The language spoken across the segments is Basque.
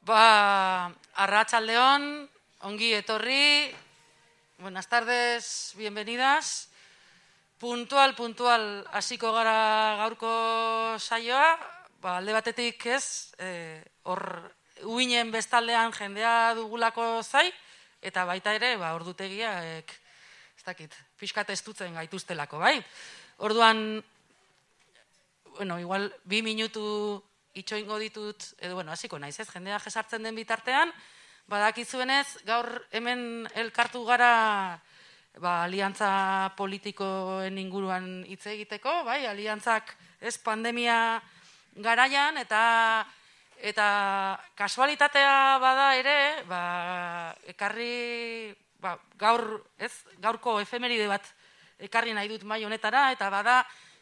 Arratsaldeon, ongi etorri, buenas tardes, bienvenidas. Puntual hasiko gara gaurko saioa, alde batetik ez, hor uinen bestaldean jendea dugulako zai, eta baita ere, ordutegia, ez dakit, pixkat estutzen gaituztelako, bai? Orduan, igual 2 minutu itxoingo ditut, edo, hasiko naiz, ez, jendea jesartzen den bitartean, badakizuenez, gaur hemen elkartu gara aliantza politikoen inguruan hitz egiteko, bai, aliantzak ez pandemia garaian, eta kasualitatea bada ere, ekarri, gaurko efemeride bat ekarri nahi dut mai honetara, eta bada,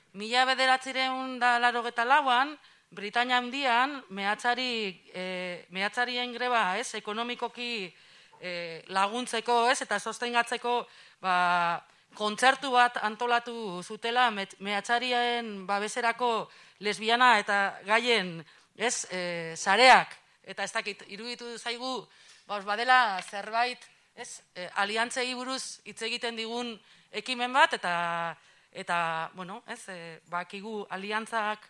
1984an, Britainia Handian, mehatzarien greba, ez, ekonomikoki laguntzeko, ez, eta sostengatzeko, kontzertu bat antolatu zutela mehatzarien babeserako lesbiana eta gaien, ez, sareak, eta ez dakit, iruditu zaigu, badela zerbait, ez, aliantzei buruz hitz egiten digun ekimen bat, eta, bueno, ez, bakigu aliantzak,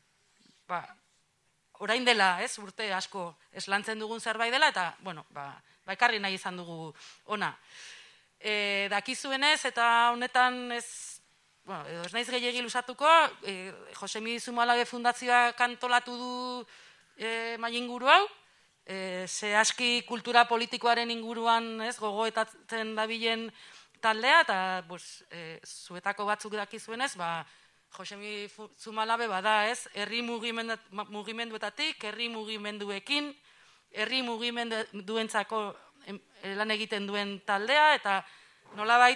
orain dela, ez, urte asko eslantzen dugun zerbait dela, eta, bueno, ekarri nahi izan dugu ona. Dakizuenez, eta honetan ez naiz gehiegi lusatuko, Josemi Zumalabe Fundazioak antolatu du mainguru hau, zehazki kultura politikoaren inguruan, ez, gogoetatzen dabilen taldea, eta, zuetako batzuk dakizuenez, Josemi Zumalabe bada, ez, herri mugimenduetatik, herri mugimenduekin, herri mugimenduentzako lan egiten duen taldea, eta nolabait,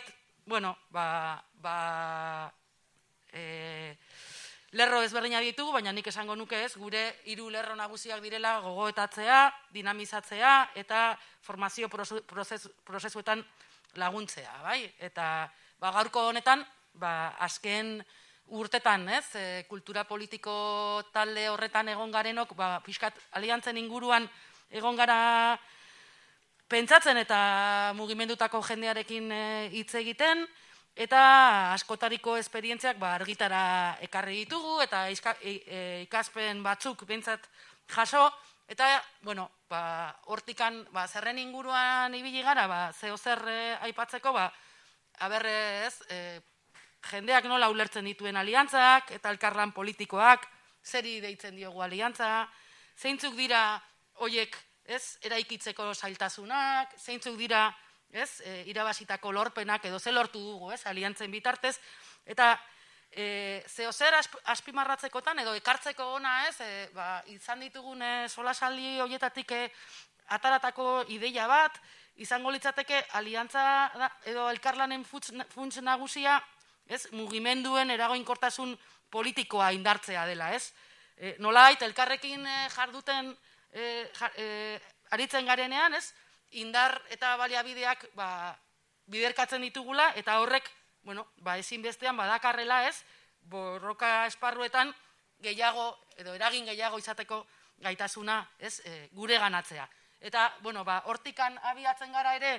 lerro ezberdina ditugu, baina nik esango nuke ez, gure 3 lerro nagusiak direla gogoetatzea, dinamizatzea, eta formazio prozesuetan laguntzea, bai? Eta gaurko honetan, azken urtetan, ez, kultura politiko talde horretan egon garenok, pixkat aliantzen inguruan egon gara pentsatzen eta mugimendutako jendearekin hitz egiten, eta askotariko esperientziak argitara ekarri ditugu, eta ikaspen batzuk behintzat jaso, eta, hortikan zerren inguruan ibili gara, zeo zer aipatzeko, ez, jendeak nola ulertzen dituen aliantzak, eta elkarlan politikoak, zeri deitzen diogu aliantza, zeintzuk dira hoiek, ez, eraikitzeko zailtasunak, zeintzuk dira, ez, irabazitako lorpenak, edo ze lortu dugu, ez, aliantzen bitartez, eta zeo zer azpimarratzekotan, edo ekartzeko ona, ez, izan ditugun solasaldi horietatik ataratako ideia bat, izango litzateke aliantza edo elkarlanen funts nagusia, ez, mugimenduen eragoinkortasun politikoa indartzea dela, ez? Nolabait, elkarrekin jarduten aritzen garenean, ez? Indar eta baliabideak biderkatzen ditugula, eta horrek, ezinbestean badakarrela, ez? Borroka esparruetan gehiago, edo eragin gehiago izateko gaitasuna, ez? Gure ganatzea. Eta, hortikan abiatzen gara ere,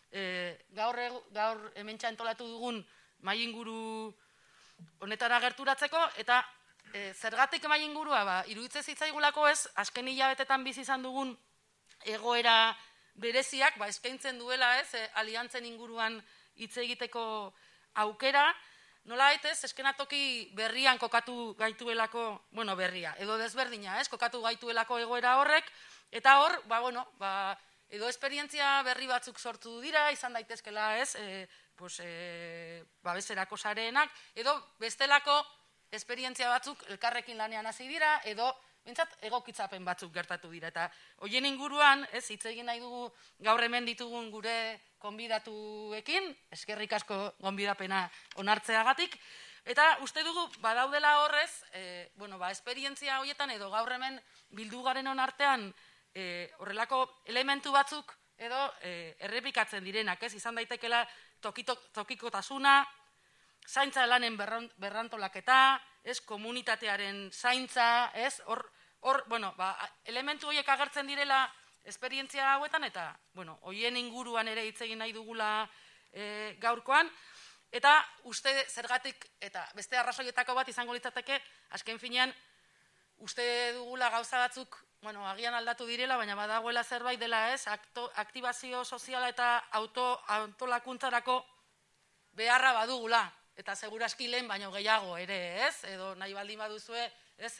gaur hementsa antolatu dugun mainguru honetara gerturatzeko, eta zergatik maingurua, iruditzen zitzaigulako ez, azken hilabetetan bizi izan dugun egoera bereziak, eskaintzen duela ez, aliantzen inguruan hitz egiteko aukera, nola ez, eskenatoki berrian kokatu gaituelako, berria, edo desberdina ez, kokatu gaituelako egoera horrek, eta hor, edo esperientzia berri batzuk sortu dira, izan daitezkela ez, babeserako sareenak, edo bestelako esperientzia batzuk elkarrekin lanean hasi dira, edo bintzat egokitzapen batzuk gertatu dira. Eta horien inguruan, ez, hitz egin nahi dugu gaur hemen ditugun gure konbidatuekin, eskerrik asko gonbidapena onartzeagatik, eta uste dugu badaudela horrez, esperientzia horietan edo gaur hemen bildu garen artean horrelako elementu batzuk edo errepikatzen direnak, ez, izan daitekela tokikotasuna, zaintza lanen berrantolaketa, ez, komunitatearen zaintza, ez, hor, elementu horiek agertzen direla esperientzia hauetan, eta, horien inguruan ere hitz egin nahi dugula gaurkoan, eta uste zergatik, eta beste arrazoietako bat izango litzateke, azken finean, uste dugula gauza batzuk, agian aldatu direla, baina badagoela zerbait dela ez, aktibazio soziala eta autolakuntzarako beharra badugula, eta seguraski lehen baino gehiago ere ez, edo nahi baldin baduzue, ez,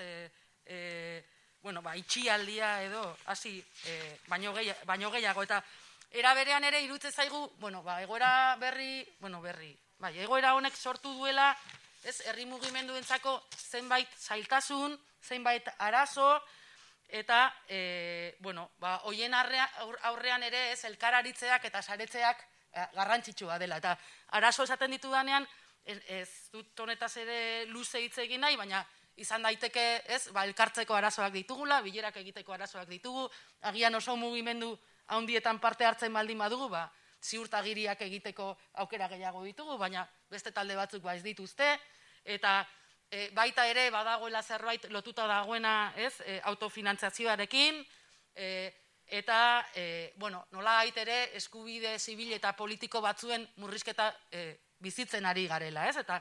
itxialdia edo, hasi, baino gehiago, eta era berean ere iruditzen zaigu, egoera egoera honek sortu duela, ez, herri mugimenduentzako zenbait zailtasun, zenbait arazo, eta, hoien aurrean ere ez, elkararitzeak eta saretzeak garrantzitsua dela, eta arazo esaten ditudanean, ez dut honetaz ere luze hitz egin nahi, baina izan daiteke, ez, elkartzeko arazoak ditugula, bilerak egiteko arazoak ditugu, agian oso mugimendu handietan parte hartzen baldin badugu, ziurtagiriak egiteko aukera gehiago ditugu, baina beste talde batzuk ez dituzte, eta baita ere badagoela zerbait lotuta dagoena, ez, autofinantzazioarekin, eta, nola ere eskubide zibil eta politiko batzuen murrizketa bizitzen ari garela, ez, eta,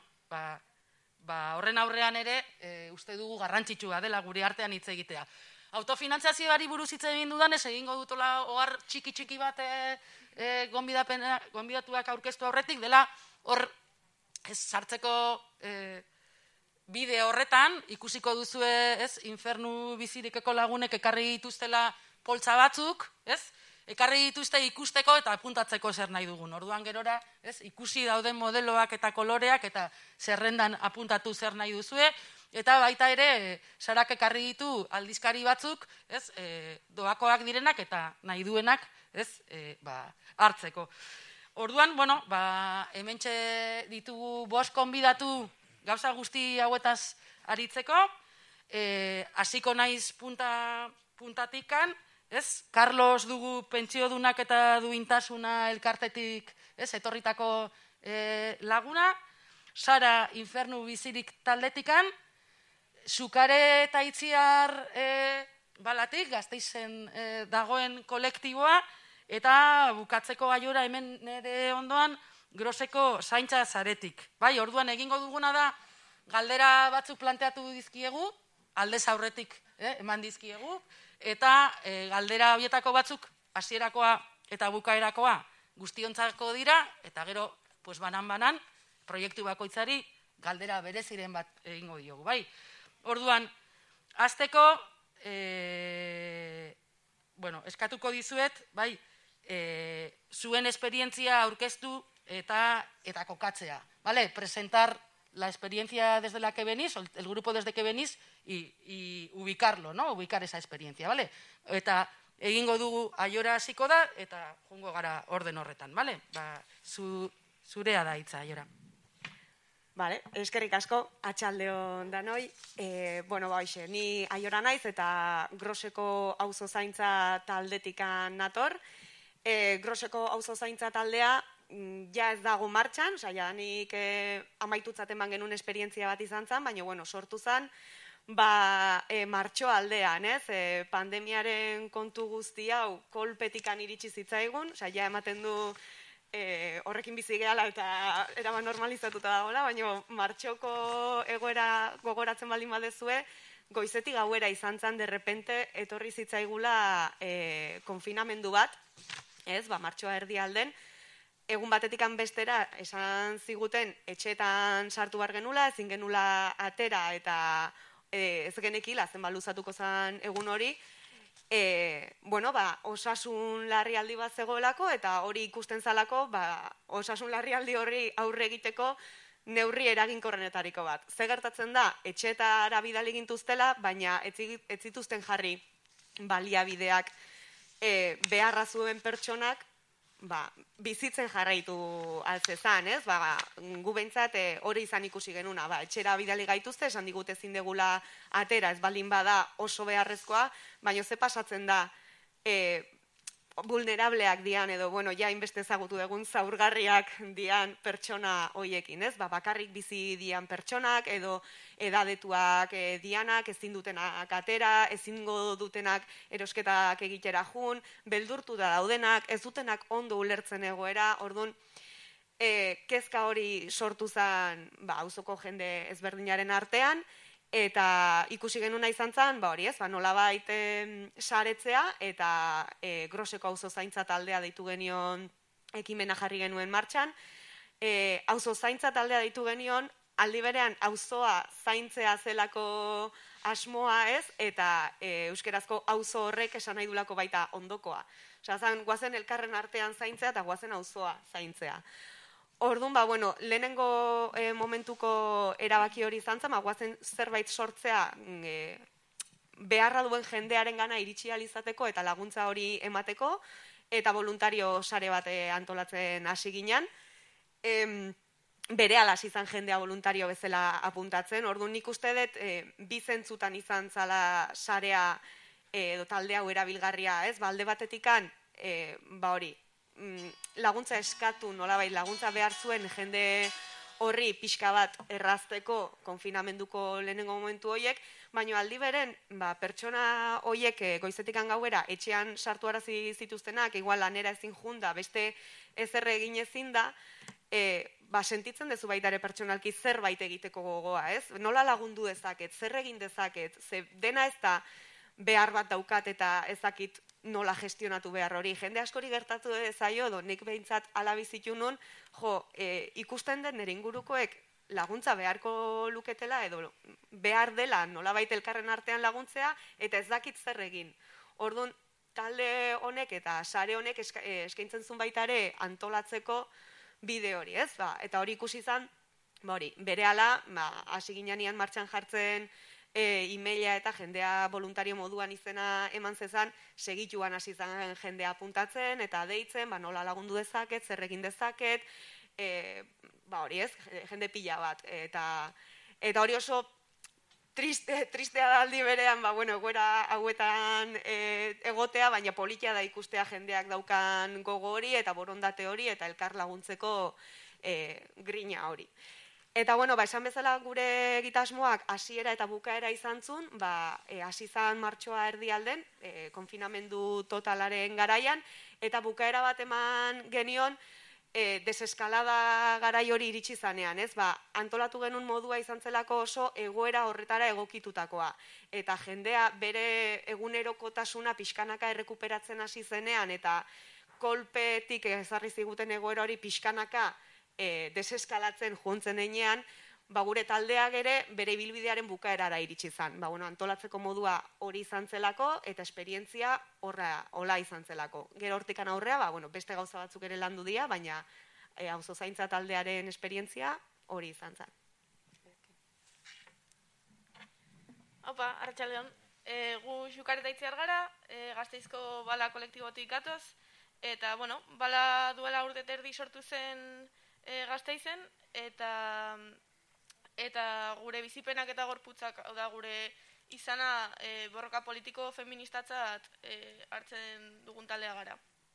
horren aurrean ere uste dugu garrantzitsua dela gure artean hitz egitea. Autofinantzazioari buruz hitz egin dudanez, egingo dutola ohar txiki bat gonbidatuak aurkeztu aurretik, dela hor sartzeko bide horretan, ikusiko duzue, ez, infernu bizirikeko lagunek ekarri dituztela poltsa batzuk, ez, ekarri dituzte ikusteko eta apuntatzeko zer nahi dugun. Orduan gerora, ez, ikusi dauden modeloak eta koloreak eta zerrendan apuntatu zer nahi duzue, eta baita ere, sarak ekarri ditu aldizkari batzuk, ez, doakoak direnak eta nahi duenak, ez, hartzeko. Orduan, hementxe ditugu 5 konbidatu gauza guzti hauetaz aritzeko, hasiko naiz puntatikan, ez, Carlos dugu pentsiodunak eta duintasuna elkartetik, ez, etorritako laguna, Sara infernu bizirik taldetikan, Sukare eta Itziar balatik, Gasteizen dagoen kolektiboa, eta bukatzeko Aiora hemen nire ondoan, Groseko zaintza zaretik. Bai, orduan egingo duguna da, galdera batzuk planteatu dizkiegu, aldez aurretik eman dizkiegu, eta galdera horietako batzuk, hasierakoa eta bukaerakoa guztiontzako dira, eta gero, banan, proiektu bakoitzari, galdera bereziren bat egingo diogu, bai. Orduan, hasteko, eskatuko dizuet, bai, zuen esperientzia aurkeztu eta kokatzea, ¿vale? Presentar la experiencia desde la que venís, el grupo desde que venís, y ubicarlo, ¿no? Ubicar esa experiencia, ¿vale? Eta egingo dugu Aiora hasiko da, eta jungo gara orden horretan, ¿vale? Zurea da hitza, Aiora. Vale, eskerrik asko, atxaldeon danoi. Hoxe, ni Aiora naiz eta Groseko auzo zaintza taldetikan nator. Groseko auzo zaintza taldea ja ez dago martxan, osea, nik amaitutzat eman genuen esperientzia bat izan zen, baina, sortu zen, martxo aldean, ez? Pandemiaren kontu guzti hau kolpetikan iritsi zitzaigun, osea, ja ematen du horrekin bizi gehala eta eraman normalizatuta dagoela, baina martxoko egoera gogoratzen baldin badezue, goizetik gauera izan zen, derrepente etorri zitzaigula konfinamendu bat, ez, martxoa erdialden, egun batetikan bestera esan ziguten etxeetan sartu bar genula, ezin genula atera eta ez genekila zenba luzatuko zen egun hori, osasun larrialdi bat zegoelako eta hori ikusten zalako, osasun larrialdi horri aurre egiteko neurri eraginkorrenetariko bat. Ze gertatzen da, etxeetara bidali gintuztela, baina ez zituzten jarri baliabideak beharra zuen pertsonak bizitzen jarraitu altzezan, ez? Gu behintzat hori izan ikusi genuna, etxera bidali gaituzte, esan digute ezin degula atera, ez baldin bada oso beharrezkoa, baina ze pasatzen da vulnerableak dian, edo, bueno, ja inbeste ezagutu egun zaurgarriak dian pertsona hoiekin, ez? Bakarrik bizi dian pertsonak, edo edadetuak dianak, ezin dutenak atera, ezingo dutenak erosketak egitera jun, beldurtu da daudenak, ez dutenak ondo ulertzen egoera, orduan, kezka hori sortu zen, auzoko jende ezberdinaren artean, eta ikusi genuna izan zen, hori ez, nolabait saretzea, eta Groseko auzo zaintza taldea deitu genion ekimena jarri genuen martxan. Auzo zaintza taldea deitu genion, aldi berean auzoa zaintzea zelako asmoa ez, eta euskerazko auzo horrek esan nahi dulako baita ondokoa. Osa, guazen elkarren artean zaintzea eta guazen auzoa zaintzea. Orduan, lehenengo momentuko erabaki hori izan zen, guazen zerbait sortzea beharra duen jendearen gana iritsi ahal izateko eta laguntza hori emateko, eta voluntario sare bat antolatzen hasi ginen. Berehala hasi izan jendea voluntario bezala apuntatzen, orduan nik uste dut bi zentzutan izan zala sarea edo talde hau erabilgarria, ez? Alde batetikan, hori, laguntza eskatu, nolabait laguntza behar zuen jende horri pixka bat errazteko konfinamenduko lehenengo momentu horiek, baina aldi beren, pertsona horiek goizetikan gauera etxean sartu arazi zituztenak, igual lanera ezin junda, beste ezerre egin ezin da, sentitzen dezu baita ere pertsonalki zerbait egiteko gogoa, ez? Nola lagundu dezaket, zer egin dezaket, ze dena ez da behar bat daukat eta ezakit nola gestionatu behar hori. Jende askori gertatu zaio, nik behintzat ala bizitu nun, ikusten den nire ingurukoek laguntza beharko luketela, edo behar dela nolabait elkarren artean laguntzea, eta ez dakit zer egin. Orduan, talde honek eta sare honek eskaintzen zuen baita ere antolatzeko bide hori, ez? Eta hori ikusi izan, berehala, hasi ginean martxan jartzen e-maila eta jendea voluntario moduan izena eman zezan, segituan hasi izan jendea apuntatzen, eta deitzen, nola lagundu dezaket, zer egin dezaket, hori ez, jende pila bat. Eta hori oso tristea da aldi berean, egoera hauetan egotea, baina politia da ikustea jendeak daukan gogo hori, eta borondate hori, eta elkar laguntzeko grina hori. Eta, esan bezala gure egitasmoak hasiera eta bukaera izan zuen, hasi izan martxoa erdialden, konfinamendu totalaren garaian, eta bukaera bat eman genion deseskalada garai hori iritsi zanean, ez? Antolatu genuen modua izan zelako oso egoera horretara egokitutakoa. Eta jendea bere egunerokotasuna pixkanaka errekuperatzen hasi zenean, eta kolpetik ezarri ziguten egoera hori pixkanaka deseskalatzen joantzen enean, gure taldeak ere bere ibilbidearen bukaerara iritsi zan. Antolatzeko modua hori izan zelako eta esperientzia hola izan zelako. Gero hortikan aurrea, beste gauza batzuk ere landu dira, baina auzo zaintza taldearen esperientzia hori izan zen. Opa, arratsaldeon. Gu Xukareta Itziar gara, Gasteizko bala kolektibotik gatoz, eta, bala duela urte terdi sortu zen Gasteizen, eta gure bizipenak eta gorputzak, hau da gure izana borroka politiko feministatzat hartzen dugun taldea gara.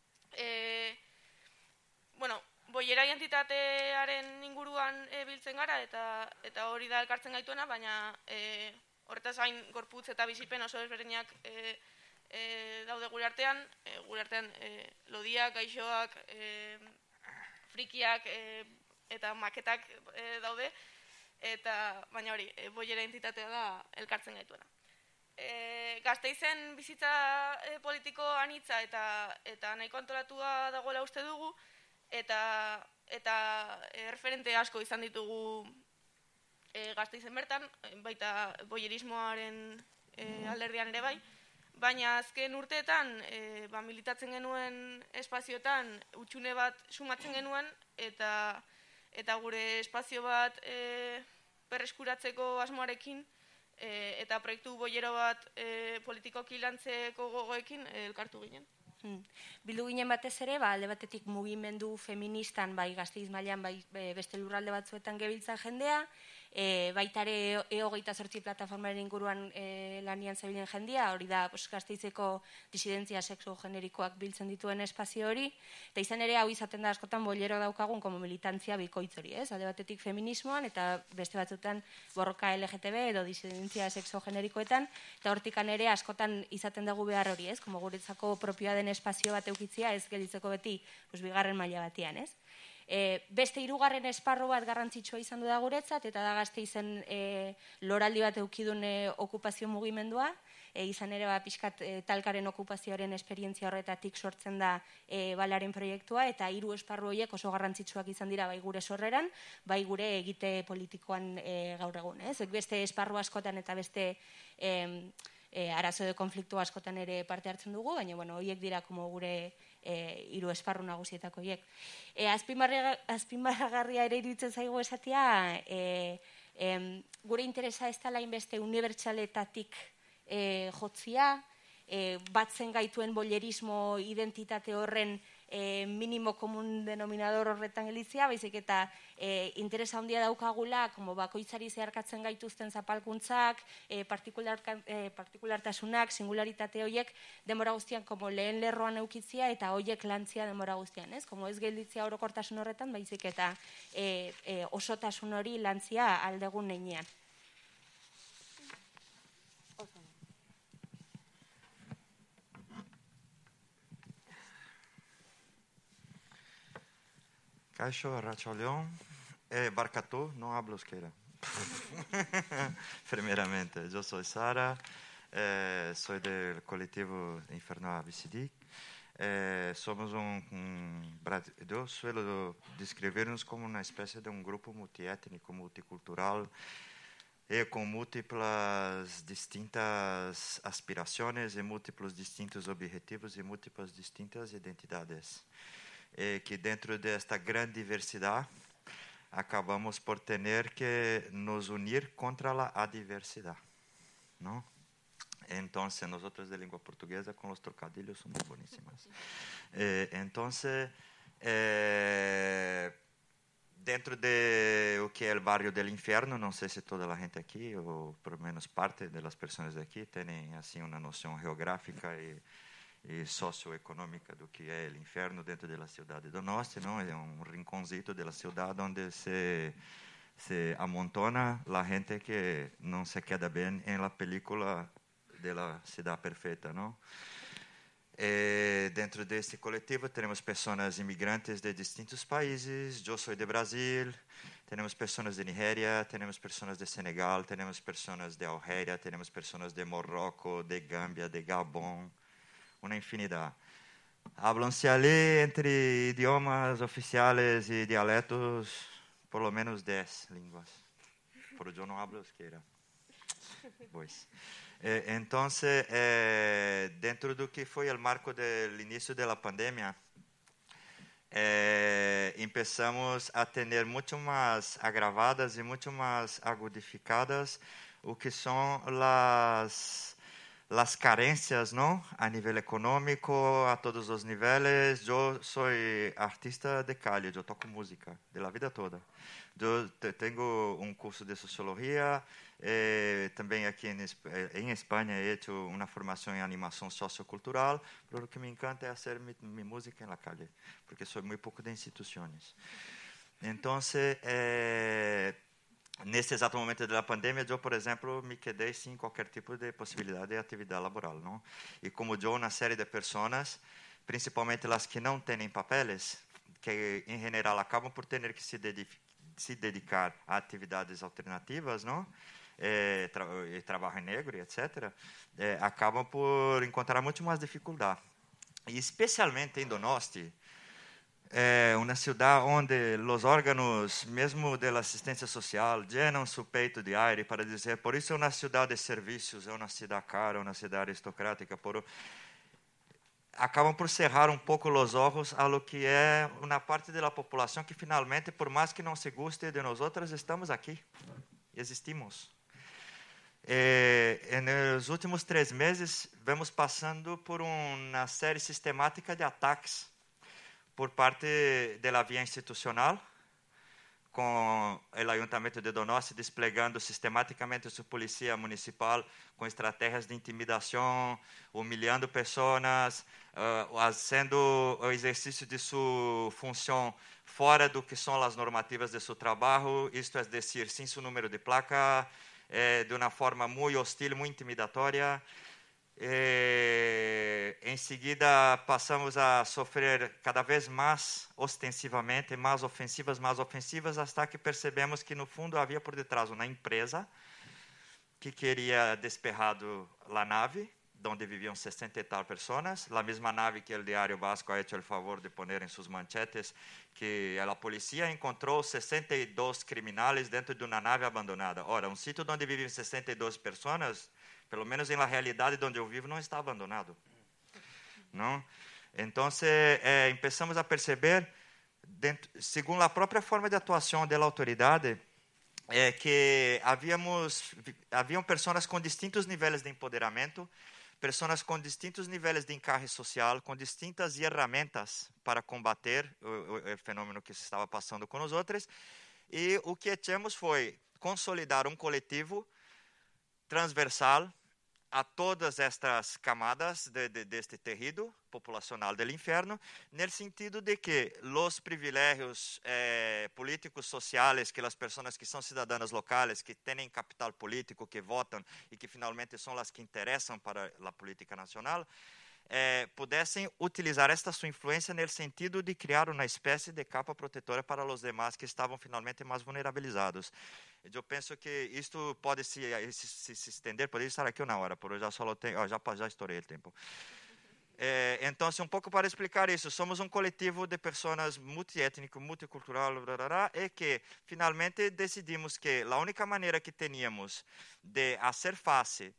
Boiera identitatearen inguruan biltzen gara, eta hori da elkartzen gaituena, baina horretaz gain gorputz eta bizipen oso ezberdinak daude gure artean lodiak, gaixoak, frikiak eta maketak daude, baina hori, boiera identitatea da elkartzen gaituena. Gasteizen bizitza politiko anitza eta nahiko antolatua dagoela uste dugu, eta referente asko izan ditugu Gasteizen bertan, baita boierismoaren alderdian ere bai, baina azken urteetan militatzen genuen espazioetan utxune bat sumatzen genuen, eta gure espazio bat berreskuratzeko asmoarekin eta proiektu boiero bat politikoki lantzeko gogoekin elkartu ginen. Bildu ginen batez ere, alde batetik mugimendu feministan, bai Gasteiz mailan, bai beste lurralde batzuetan gebiltzan jendea, baitare E28 plataformaren inguruan lanian zebilen jendia, hori da Gasteizeko disidentzia sexu generikoak biltzen dituen espazio hori, eta izan ere hau izaten da askotan bolero daukagun como militantzia bikoitz hori, ez? Alde batetik feminismoan eta beste batzutan borroka LGTB edo disidentzia sexu generikoetan, eta hortikan ere askotan izaten dugu behar hori, ez? Como guretzako propioa den espazio bat eukitzia, ez gelditzeko beti bigarren maila batean, ez? Beste hirugarren esparru bat garrantzitsua izan du da guretzat, eta da Gasteizen loraldi bat eukidun okupazio mugimendua, izan ere pixkat talkaren okupazioaren esperientzia horretatik sortzen da balaren proiektua, eta hiru esparru horiek oso garrantzitsuak izan dira bai gure sorreran, bai gure egite politikoan gaur egun. Beste esparru askotan eta beste arazo de konfliktu askotan ere parte hartzen dugu, baina horiek dira gure hiru esparru nagusietako horiek. Azpimarragarria ere iruditzen zaigu esatea, gure interesa ez dela inbeste unibertsaletatik jotzia, batzen gaituen bolerismo identitate horren minimo komun denominador horretan gelitzia, baizik eta interesa handia daukagula, bakoitzari zeharkatzen gaituzten zapalkuntzak, partikulartasunak, singularitate horiek denbora guztian lehen lerroan eukitzia eta horiek lantzia denbora guztian, ez? Ez gelditzia orokortasun horretan, baizik eta osotasun hori lantzia aldegun neinean. Caixo, Arrachalhón, Barcatú, no hablo euskera. Primeramente, yo soy Sara, soy del colectivo Infernal ABCD. Somos yo suelo describirnos como una especie de un grupo multiétnico, multicultural, con múltiples distintas aspiraciones y múltiples distintos objetivos y múltiples distintas identidades. Que dentro de esta gran diversidad acabamos por tener que nos unir contra la adversidad, ¿no? Entonces, nosotros de lengua portuguesa con los trocadillos somos buenísimas. Entonces, dentro de lo que es el barrio del infierno, no sé si toda la gente aquí, o por lo menos parte de las personas de aquí, tienen así una noción geográfica y socioeconômica do que é o inferno dentro da cidade do norte, não? É rinconcito da cidade onde se amontona a gente que não se queda bem na película da cidade perfeita, não? Dentro desse coletivo temos pessoas imigrantes de distintos países. Eu sou de Brasil. Temos pessoas de Nigéria, temos pessoas de Senegal, temos pessoas de Algéria, temos pessoas de Marrocos, de Gâmbia, de Gabão. Una infinidad. Hablan-se ali entre idiomas oficiales y dialectos por lo menos 10 línguas. Pero yo no hablo euskera. Pues. Entonces, dentro do que foi o marco do início da pandemia, empezamos a ter muito mais agravadas e muito mais agudificadas o que são las carencias, ¿no? A nivel económico, a todos los niveles. Yo soy artista de calle, yo toco música de la vida toda. Yo tengo un curso de sociología, también aquí en España he hecho una formación en animación sociocultural, pero lo que me encanta es hacer mi música en la calle, porque soy muy poco de instituciones. Entonces, nesse exato momento da pandemia, eu, por exemplo, me quedei sem qualquer tipo de possibilidade de atividade laboral, não? E como eu, uma série de pessoas, principalmente as que não têm papeles, que em geral acabam por ter que se dedicar a atividades alternativas, não? Trabalho negro, etc., acabam por encontrar muito mais dificuldade. E especialmente em Donosti, uma cidade onde os órgãos, mesmo da assistência social, llenam seu peito de aire para dizer, por isso é uma cidade de serviços, é uma cidade cara, uma cidade aristocrática, acabam por cerrar um pouco os olhos a lo que é uma parte da população que finalmente, por mais que não se guste de nós outras, estamos aqui, existimos. Nos últimos 3 meses, vamos passando por uma série sistemática de ataques por parte da via institucional com o Ayuntamiento de Donosti desplegando sistematicamente sua polícia municipal com estratégias de intimidação, humilhando pessoas, fazendo o exercício de sua função fora do que são as normativas de seu trabalho, isto é dizer, sem seu número de placa, de uma forma muito hostil, muito intimidatória. Em seguida, passamos a sofrer cada vez mais ostensivamente, mais ofensivas, até que percebemos que, no fundo, havia por detrás uma empresa que queria desperrado a nave, onde viviam 60 e tal pessoas, a mesma nave que o Diário Vasco ha hecho el favor de poner em suas manchetes, que a polícia encontrou 62 criminais dentro de uma nave abandonada. Ora, um sítio onde vivem 62 pessoas, pelo menos na realidade onde eu vivo, não está abandonado. Não? Então, começamos a perceber, segundo a própria forma de atuação da autoridade, que haviam pessoas com distintos níveis de empoderamento, pessoas com distintos níveis de encarre social, com distintas ferramentas para combater o fenômeno que se estava passando com os outros. E o que fizemos foi consolidar um coletivo transversal a todas estas camadas deste terreno populacional do inferno, no sentido de que os privilégios políticos sociais que as pessoas que são cidadãs locais, que têm capital político, que votam e que finalmente são as que interessam para a política nacional, pudessem utilizar esta sua influência no sentido de criar uma espécie de capa protetora para os demais que estavam finalmente mais vulnerabilizados. Eu penso que isto pode se estender, poderia estar aqui uma hora, por hoje já estourei o tempo. Então, um pouco para explicar isso, somos um coletivo de pessoas multiétnico, multicultural, e que finalmente decidimos que a única maneira que teníamos de fazer face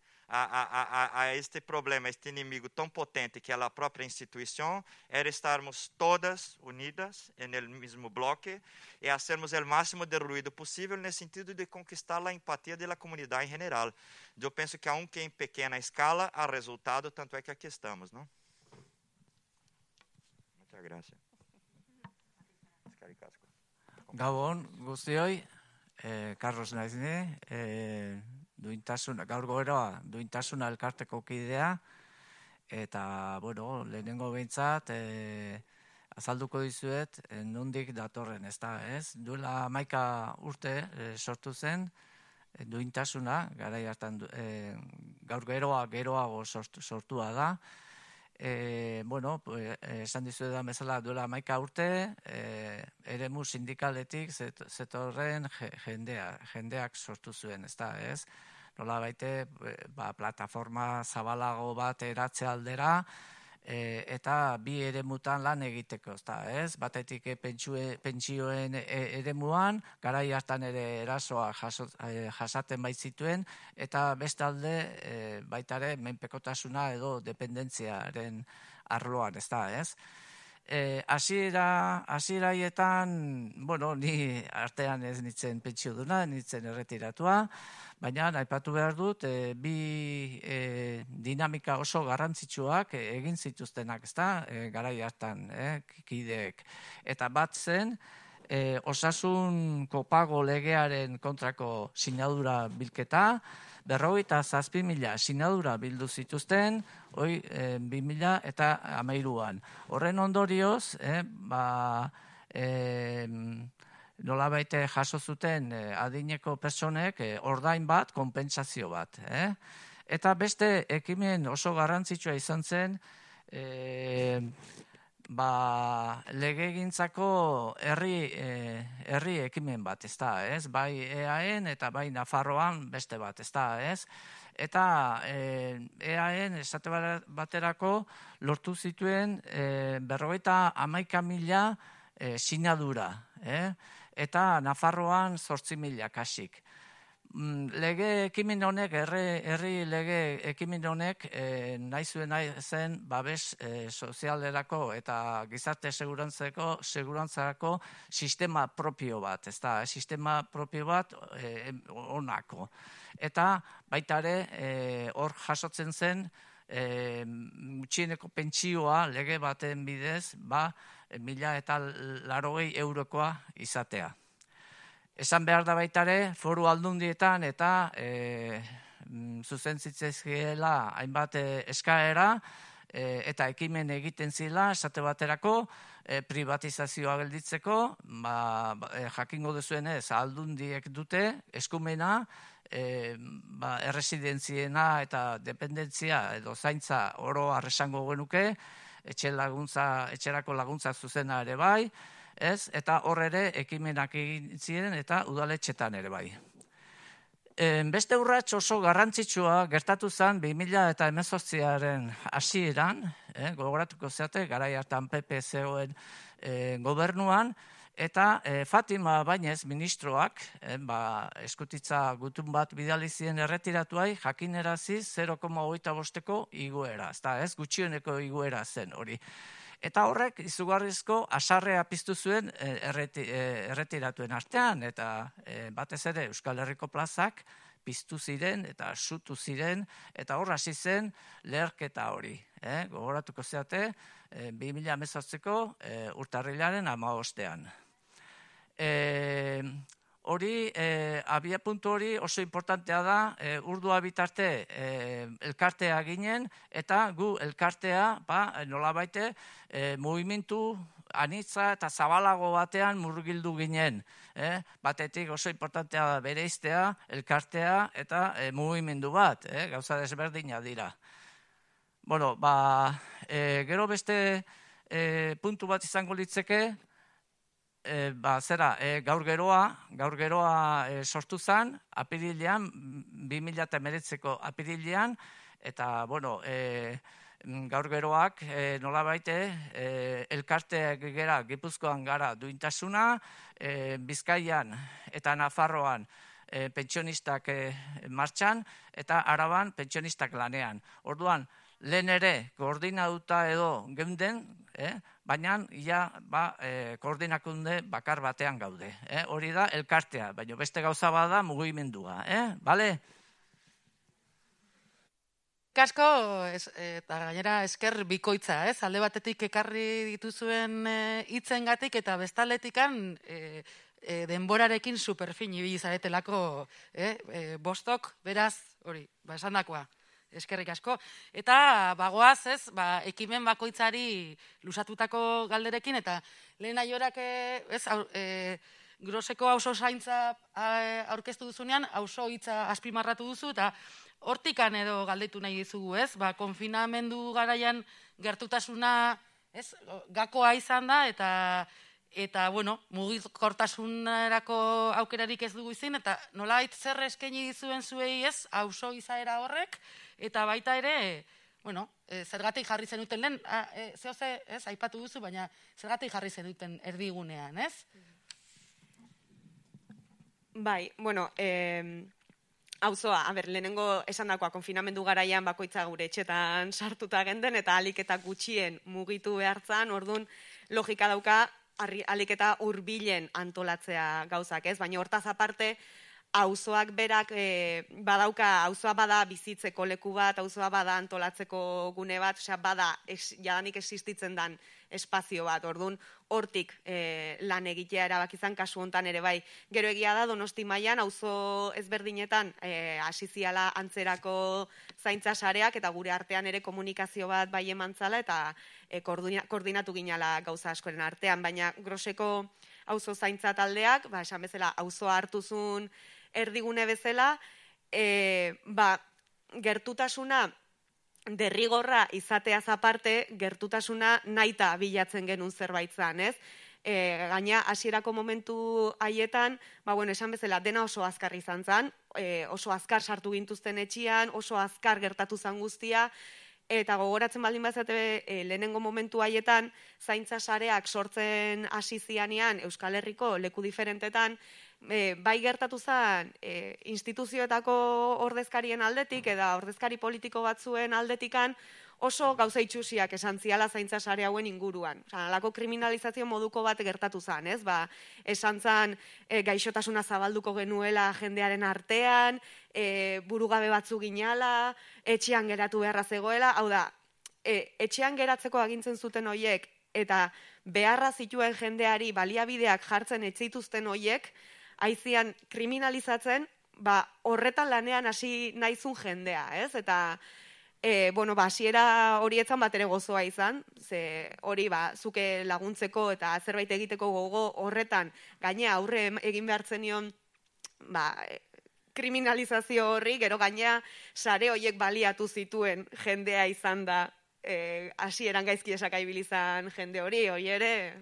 a este problema, a este inimigo tão potente que é a própria instituição, era estarmos todas unidas no mesmo bloco e fazermos o máximo de ruído possível no sentido de conquistar a empatia da comunidade em geral. Eu penso que, aunque em pequena escala, há resultado, tanto é que aqui estamos, não? Muchas gracias. Gabon guztioi, Carlos naizne, gaur goeroa duintasuna elkarteko kidea, eta, bueno, lehenengo behintzat, azalduko dizuet, nondik datorren, ez da, ez? Duela 11 urte sortu zen, duintasuna, garai hartan, gaur geroago sortua da. Bueno, esan dizuetan bezala duela 11 urte, eremu sindikaletik zetorren jendeak sortu zuen, ez da, ez? Nola baite, plataforma zabalago bat eratze aldera, eta bi eremutan lan egiteko, ez da, ez? Batetik pentsioen eremuan, garai hartan ere erasoa jasaten baitzituen, eta bestalde baitare menpekotasuna edo dependentziaren arloan, ez da, ez? Hasieraietan, bueno, ni artean ez nintzen pentsioduna, nintzen erretiratua, baina aipatu behar dut, bi dinamika oso garrantzitsuak egin zituztenak, ez da, garai hartan, kideek. Eta bat zen, osasun kopago legearen kontrako sinadura bilketa, 57.000 sinadura bildu zituzten, 2013an. Horren ondorioz, nolabait jaso zuten adineko pertsonek ordain bat, konpentsazio bat. Eta beste ekimen oso garrantzitsua izan zen, legegintzako herri ekimen bat, ez da, ez? Bai EAN eta bai Nafarroan beste bat, ez da, ez? Eta EAN esate baterako lortu zituen 51.000 sinadura, eta Nafarroan 8.000 kasik. Lege ekimen honek, herri lege ekimen honek, nahi zuen zen babes sozialerako eta gizarte segurantzarako sistema propio bat, ez da, sistema propio bat onako. Eta baitare hor jasotzen zen gutxieneko pentsioa lege baten bidez, 1.080 eurokoa izatea. Esan behar da baitare, foru aldundietan eta zuzentzitzaizkiela hainbat eskaera eta ekimen egiten zila, esate baterako, privatizazioa gelditzeko, jakingo duzuenez, aldundiek dute eskumena, erresidentziena eta dependentzia edo zaintza oro arresango genuke, etxerako laguntza zuzena ere bai, eta hor ere ekimenak egin ziren eta udaletxetan ere bai. Beste urrats oso garrantzitsua gertatu zen 2018aren hasieran, gogoratuko zeate, garai hartan PP zegoen gobernuan, eta Fatima Bañez ministroak, eskutitza gutun bat bidali zien erretiratuai, jakinerazi 0,25ko igoera, ez gutxioneko igoera zen hori. Eta horrek izugarrizko asarrea piztu zuen erretiratuen artean, eta batez ere Euskal Herriko plazak piztu ziren eta sutu ziren, eta hor hasi zen leherketa hori. Gogoratuko zeate, 2018ko urtarrilaren 15ean. Hori, abiapuntu hori oso importantea da, urdua bitarte elkartea ginen, eta gu elkartea, nolabaite, mugimendu anitza eta zabalago batean murgildu ginen. Batetik oso importantea da bereiztea, elkartea eta mugimendu bat, gauza desberdina dira. Bueno, gero beste puntu bat izango litzeke, gaur geroa sortu zen, apirilean, 2019ko apirilean, eta, gaur geroak nolabaite elkarteak gera Gipuzkoan gara duintasuna, Bizkaian eta Nafarroan pentsionistak martxan, eta Araban pentsionistak lanean. Orduan, lehen ere koordinatuta edo geunden, baina koordinakunde bakar batean gaude. Hori da elkartea, baina beste gauza bada mugimendua. Bale? Kasko, eta gainera esker bikoitza, alde batetik ekarri dituzuen hitzengatik eta bestaletikan denborarekin superfin ibili zaretelako bostok, beraz, hori, esandakoa. Eskerrik asko. Eta bagoaz, ekimen bakoitzari lusatutako galderekin, eta lehen aiorak, Groseko auzo zaintza aurkeztu duzunean, auzo hitza azpimarratu duzu, eta hortikan edo galdetu nahi dizugu, konfinamendu garaian gertutasuna, gakoa izan da, eta mugikortasunerako aukerarik ez dugu izin, eta nolabait zer eskaini dizuen zuei auzo izaera horrek, eta baita ere, zergatik jarri zenuten lehen, aipatu duzu, baina zergatik jarri zenuten erdigunean, ez? Bai, auzoa, lehenengo esandakoa konfinamendu garaian bakoitza gure etxetan sartuta genden, eta alik eta gutxien mugitu behartzan, orduan logika dauka, alik eta hurbilen antolatzea gauzak, ez? Baina hortaz aparte, auzoak berak badauka, auzoa bada bizitzeko leku bat, auzoa bada antolatzeko gune bat, bada jadanik existitzen dan espazio bat, orduan hortik lan egitea erabaki izan kasu hontan ere bai. Gero egia da Donosti mailan auzo ezberdinetan hasi ziala antzerako zaintza sareak eta gure artean ere komunikazio bat bai emantzala eta koordinatu ginala gauza askoren artean, baina Groseko auzo zaintza taldeak, esan bezala auzoa hartuzun erdigune bezala, gertutasuna derrigorra izateaz aparte, gertutasuna nahita bilatzen genuen zerbait zan, ez? Gaina, hasierako momentu haietan, esan bezala, dena oso azkar izan zan, oso azkar sartu gintuzten etxian, oso azkar gertatu zan guztia, eta gogoratzen baldin bazate lehenengo momentu haietan, zaintza sareak sortzen hasi zianean Euskal Herriko leku diferentetan, bai gertatu zen instituzioetako ordezkarien aldetik eta ordezkari politiko batzuen aldetikan oso gauza itxusiak esan ziala zaintza sare hauen inguruan. Halako kriminalizazio moduko bat gertatu zen, ez? Esan zen gaixotasuna zabalduko genuela jendearen artean, burugabe batzu ginala, etxean geratu beharra zegoela, hau da, etxean geratzeko agintzen zuten hoiek eta beharra zituen jendeari baliabideak jartzen ez zituzten hoiek, aizian kriminalizatzen, horretan lanean hasi naizun jendea, ez? Eta, hasiera horietzan bat ere gozoa izan, ze hori, zuke laguntzeko eta zerbait egiteko gogo horretan, gainea aurre egin behar zenion, kriminalizazio horri, gero gainea sare horiek baliatu zituen jendea izan da, hasieran gaizki esakaibilizan jende hori ere,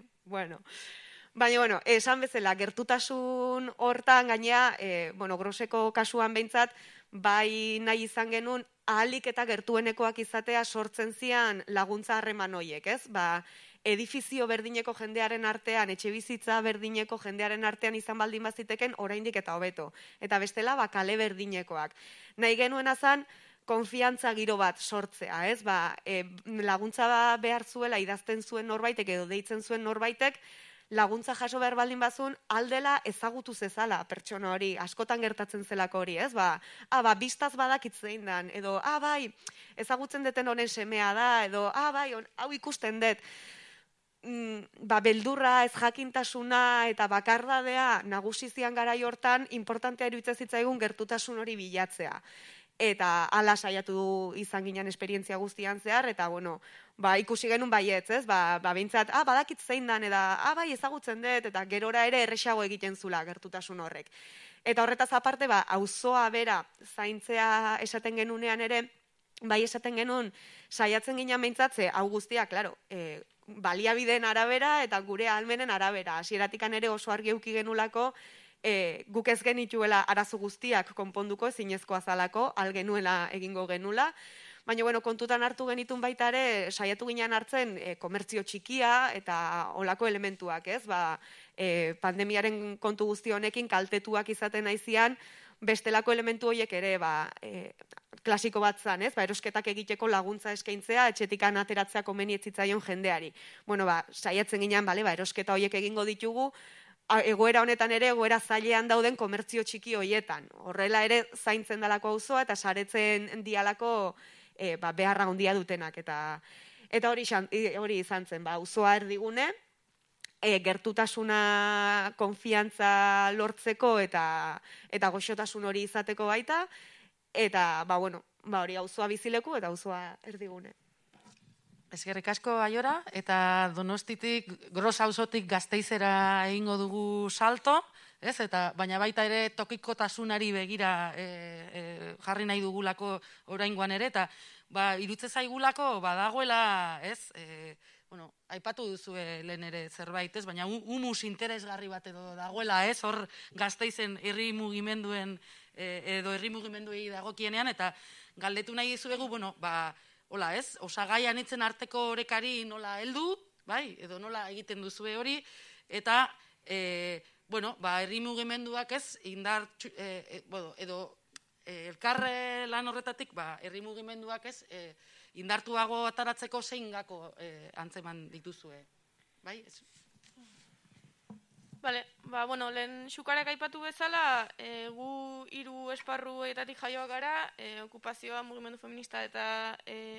Baina, esan bezala, gertutasun hortan gainea, Groseko kasuan behintzat, bai nahi izan genuen, ahalik eta gertuenekoak izatea sortzen zian laguntza harreman horiek, ez? Edifizio berdineko jendearen artean, etxe bizitza berdineko jendearen artean izan baldin baziteken, oraindik eta hobeto. Eta bestela, kale berdinekoak. Nahi genuena zan, konfiantza giro bat sortzea, ez? Laguntza behar zuela idazten zuen norbaitek edo deitzen zuen norbaitek, laguntza jaso behar baldin bazun, aldela ezagutu zezala pertsona hori, askotan gertatzen zelako hori, ez? Biztaz badakit zein dan, edo, ezagutzen deten honen semea da, edo, hau ikusten dut. Beldurra, ez jakintasuna eta bakardadea nagusizian garai hortan, importantea iruditzen zitzaigun gertutasun hori bilatzea. Eta ala saiatu izan ginen esperientzia guztian zehar, eta ikusi genuen baietz, ez? Behintzat, badakit zein dan, eta bai ezagutzen dut, eta gerora ere erresago egiten zula gertutasun horrek. Eta horretaz aparte, auzoa bera zaintzea esaten genunean ere, bai esaten genuen saiatzen ginen behintzatze, hau guztia, klaro, baliabideen arabera eta gure ahalmenen arabera. Hasieratikan ere oso argi eduki genulako, guk ez genituela arazo guztiak konponduko, ezinezkoa zalako, genuela egingo genula, baina kontutan hartu genitun baita ere, saiatu ginen hartzen komertzio txikia eta olako elementuak, ez? Pandemiaren kontu guzti honekin kaltetuak izaten naizian, bestelako elementu horiek ere, klasiko bat zan, ez? Erosketak egiteko laguntza eskaintzea, etxetikan ateratzea komeni ez zitzaion jendeari. Saiatzen ginen, erosketa horiek egingo ditugu, egoera honetan ere, egoera zailean dauden komertzio txiki horietan. Horrela ere zaintzen dalako auzoa eta saretzen dialako beharra handia dutenak. Eta hori izan zen, auzoa erdigune, gertutasuna konfiantza lortzeko eta goxotasun hori izateko baita, eta hori auzoa bizileku eta auzoa erdigune. Eskerrik asko Aiora, eta Donostitik, Gros auzotik Gasteizera egingo dugu salto, ez? Baina baita ere tokikotasunari begira jarri nahi dugulako oraingoan ere, eta irutze zaigulako badagoela, ez? Aipatu duzu lehen ere zerbait, ez? Baina humus interesgarri bat edo dagoela, ez? Hor Gasteizen herri mugimenduen edo herri mugimenduei dagokienean, eta galdetu nahi dizuegu, hola, ez? Osagai anitzen arteko orekari nola heldu, bai? Edo nola egiten duzue hori, eta herri mugimenduak ez, edo elkarre lan horretatik, herri mugimenduak ez, indartuago ataratzeko zein gako antzeman dituzue, bai? Bale, lehen xukarek aipatu bezala, gu 3 esparruetatik jaioak gara, okupazioa, mugimendu feminista eta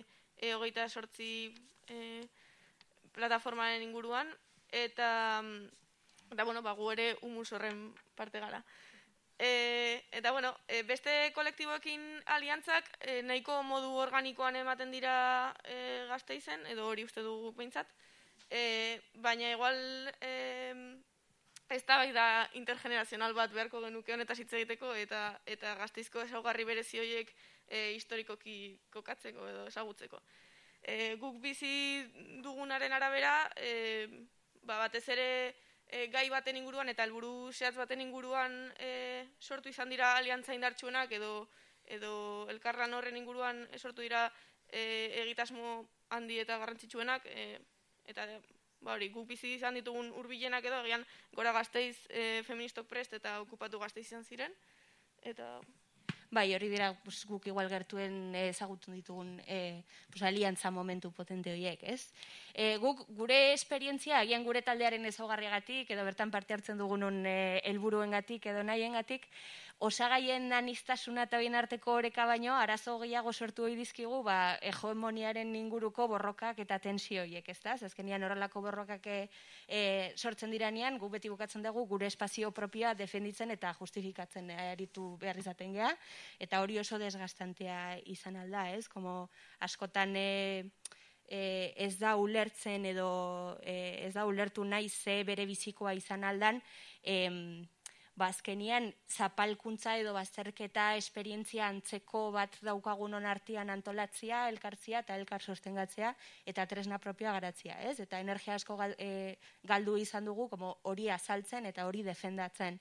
28 plataformaren inguruan, eta gu ere humus horren parte gara. Eta beste kolektiboekin aliantzak nahiko modu organikoan ematen dira Gasteizen, edo hori uste dugu behintzat, baina igual ez da intergenerazional bat beharko genuke honetaz hitz egiteko eta Gasteizko ezaugarri berezi horiek historikoki kokatzeko edo ezagutzeko. Guk bizi dugunaren arabera, batez ere gai baten inguruan eta helburu zehatz baten inguruan sortu izan dira aliantza indartsuenak edo elkarlan horren inguruan sortu dira egitasmo handi eta garrantzitsuenak, eta guk bizi izan ditugun hurbilenak edo egian Gora Gasteiz, Feministok Prest eta Okupatu Gasteiz izan ziren. Bai, hori dira guk igual gertuen ezagutun ditugun aliantza momentu potente horiek, ez? Guk gure esperientzia, agian gure taldearen ezaugarriagatik edo bertan parte hartzen dugun helburuengatik edo nahiengatik, osagaien aniztasuna eta bien arteko oreka baino, arazo gehiago sortu hori dizkigu, hegemoniaren inguruko borrokak eta tensioiek, ez da? Azkenean horrelako borrokak sortzen diranean, gu beti bukatzen dugu gure espazio propioa defenditzen eta justifikatzen aritu behar izaten geha, eta hori oso desgastantea izan alda, ez? Como askotan ez da ulertzen edo ez da ulertu nahi ze bere bizikoa izan aldan, azkenian zapalkuntza edo bazterketa esperientzia antzeko bat daukagunon artean antolatzea, elkartzea eta elkar sostengatzea eta tresna propioa garatzea, ez? Eta energia asko galdu izan dugu hori azaltzen eta hori defendatzen.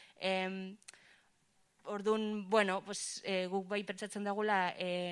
Orduan, guk bai pentsatzen dugula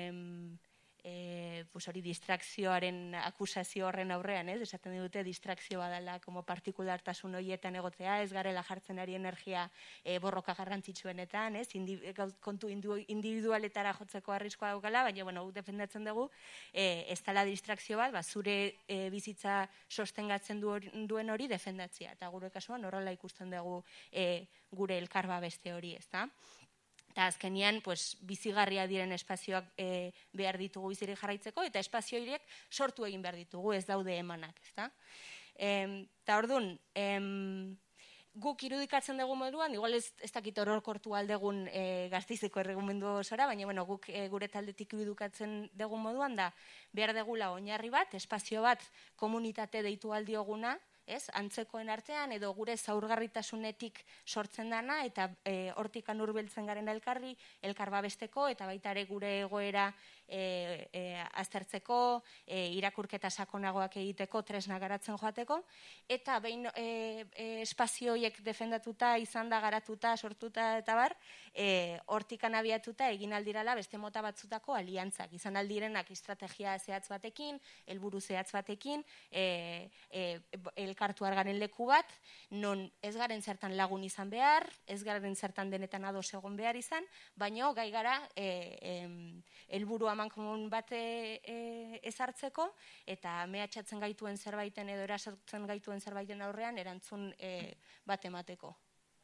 hori distrakzioaren akusazio horren aurrean, esaten dute distrakzioa dela partikulartasun horietan egotea, ez garela jartzen ari energia borroka garrantzitsuenetan, kontu individualetara jotzeko arriskoa daukala, baina defendatzen dugu ez dela distrakzio bat, zure bizitza sostengatzen duen hori defendatzea, eta gure kasuan horrela ikusten dugu gure elkarba beste hori, ez da? Eta azkenian, bizigarria diren espazioak behar ditugu bizirik jarraitzeko, eta espazio horiek sortu egin behar ditugu, ez daude emanak, ezta? Eta orduan, guk irudikatzen dugu moduan, igual ez dakit orokortu aldegun Gasteizeko erregumendu osora, baina guk gure taldetik irudikatzen dugu moduan da, behar degula oinarri bat, espazio bat komunitate deitu aldioguna, antzekoen artean edo gure zaurgarritasunetik sortzen dana eta hortikan hurbiltzen garen elkarri, elkar babesteko eta baita ere gure egoera aztertzeko, irakurketa sakonagoak egiteko, tresna garatzen joateko, eta behin espazio horiek defendatuta, izan da garatuta, sortuta eta bar, hortikan abiatuta egin aldirala beste mota batzutako aliantzak. Izan aldirenak estrategia zehatz batekin, helburu zehatz batekin, elkartu garen leku bat, non ez garen zertan lagun izan behar, ez garen zertan denetan ados egon behar izan, baino gai gara helburu amankomun bat ezartzeko, eta mehatxatzen gaituen zerbaiten edo erasotzen gaituen zerbaiten aurrean erantzun bat emateko.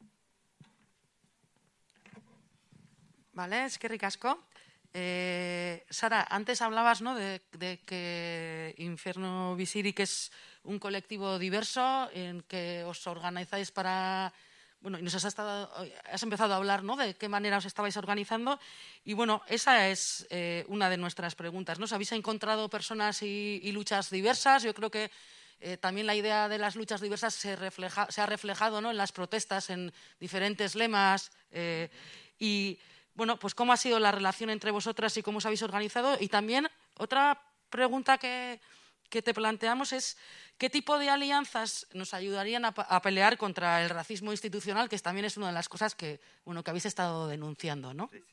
Vale, eskerrik asko. Sara, antes hablabas, ¿no?, de que Infierno Bizirik es un colectivo diverso en que os organizáis para... Bueno, y has empezado a hablar, ¿no?, de qué manera os estabais organizando. Y bueno, esa es una de nuestras preguntas, ¿no? ¿Os habéis encontrado personas y luchas diversas? Yo creo que también la idea de las luchas diversas se ha reflejado, ¿no?, en las protestas, en diferentes lemas. Y bueno, pues cómo ha sido la relación entre vosotras y cómo os habéis organizado. Y también otra pregunta que te planteamos es qué tipo de alianzas nos ayudarían a pelear contra el racismo institucional, que también es una de las cosas que habéis estado denunciando, ¿no? Sí.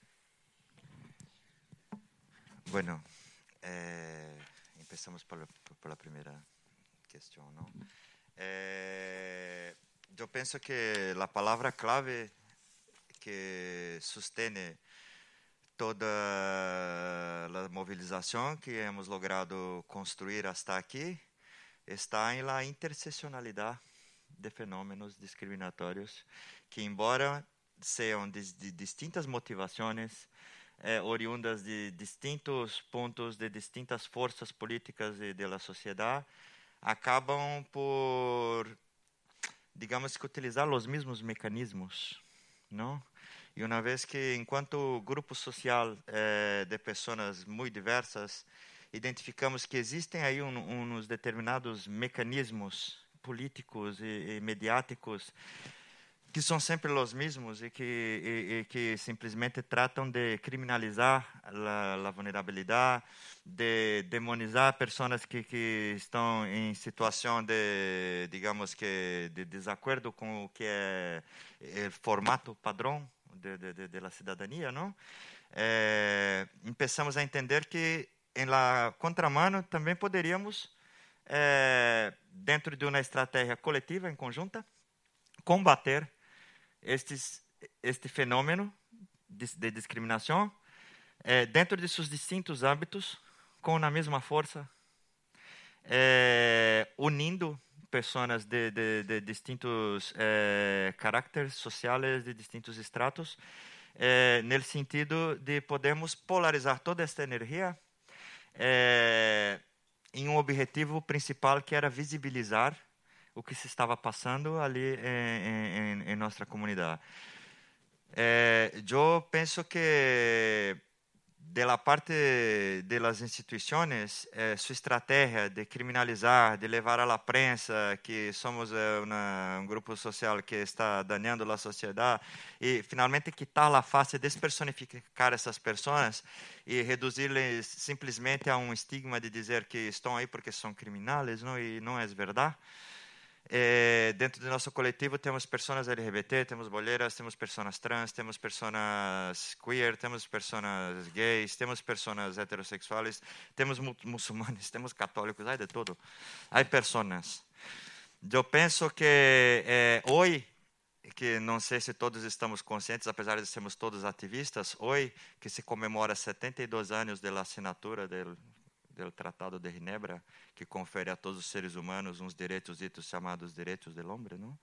Bueno, empezamos por la primera cuestión, ¿no? Yo pienso que la palabra clave que sostiene toda la movilización que hemos logrado construir hasta aquí está en la interseccionalidad de fenómenos discriminatorios que, embora sean de distintas motivaciones, oriundas de distintos puntos, de distintas fuerzas políticas de la sociedad, acaban por, digamos que, utilizar los mismos mecanismos, ¿no? Y una vez que, enquanto grupo social de pessoas muito diversas, identificamos que existem aí uns determinados mecanismos políticos e mediáticos que são sempre os mesmos e que simplesmente tratam de criminalizar a vulnerabilidade, de demonizar pessoas que estão em situação de, digamos que, de desacordo com o que é o formato padrão de la cidadania, não? Começamos a entender que em la contramano também poderíamos, dentro de uma estratégia coletiva, em conjunta, combater este fenômeno de discriminação dentro de seus distintos âmbitos, com a mesma força, unindo pessoas de distintos caracteres sociais, de distintos estratos, no sentido de podermos polarizar toda esta energia em um objetivo principal que era visibilizar o que se estava passando ali em nossa comunidade. Eu penso que de la parte de las instituciones, su estrategia de criminalizar, de levar a la prensa que somos un grupo social que está dañando la sociedad y finalmente quitar la face, despersonificar essas pessoas e reduzir-les simplesmente a um estigma de dizer que estão aí porque são criminais, não? E não é verdade. Dentro do nosso coletivo temos pessoas LGBT, temos bolheiras, temos pessoas trans, temos pessoas queer, temos pessoas gays, temos pessoas heterossexuais, temos muçulmanos, temos católicos, há de tudo. Há pessoas. Eu penso que hoje, que não sei se todos estamos conscientes, apesar de sermos todos ativistas, hoje que se comemora 72 anos da assinatura do Tratado de Ginebra, que confere a todos os seres humanos uns direitos ditos chamados direitos do homem, não?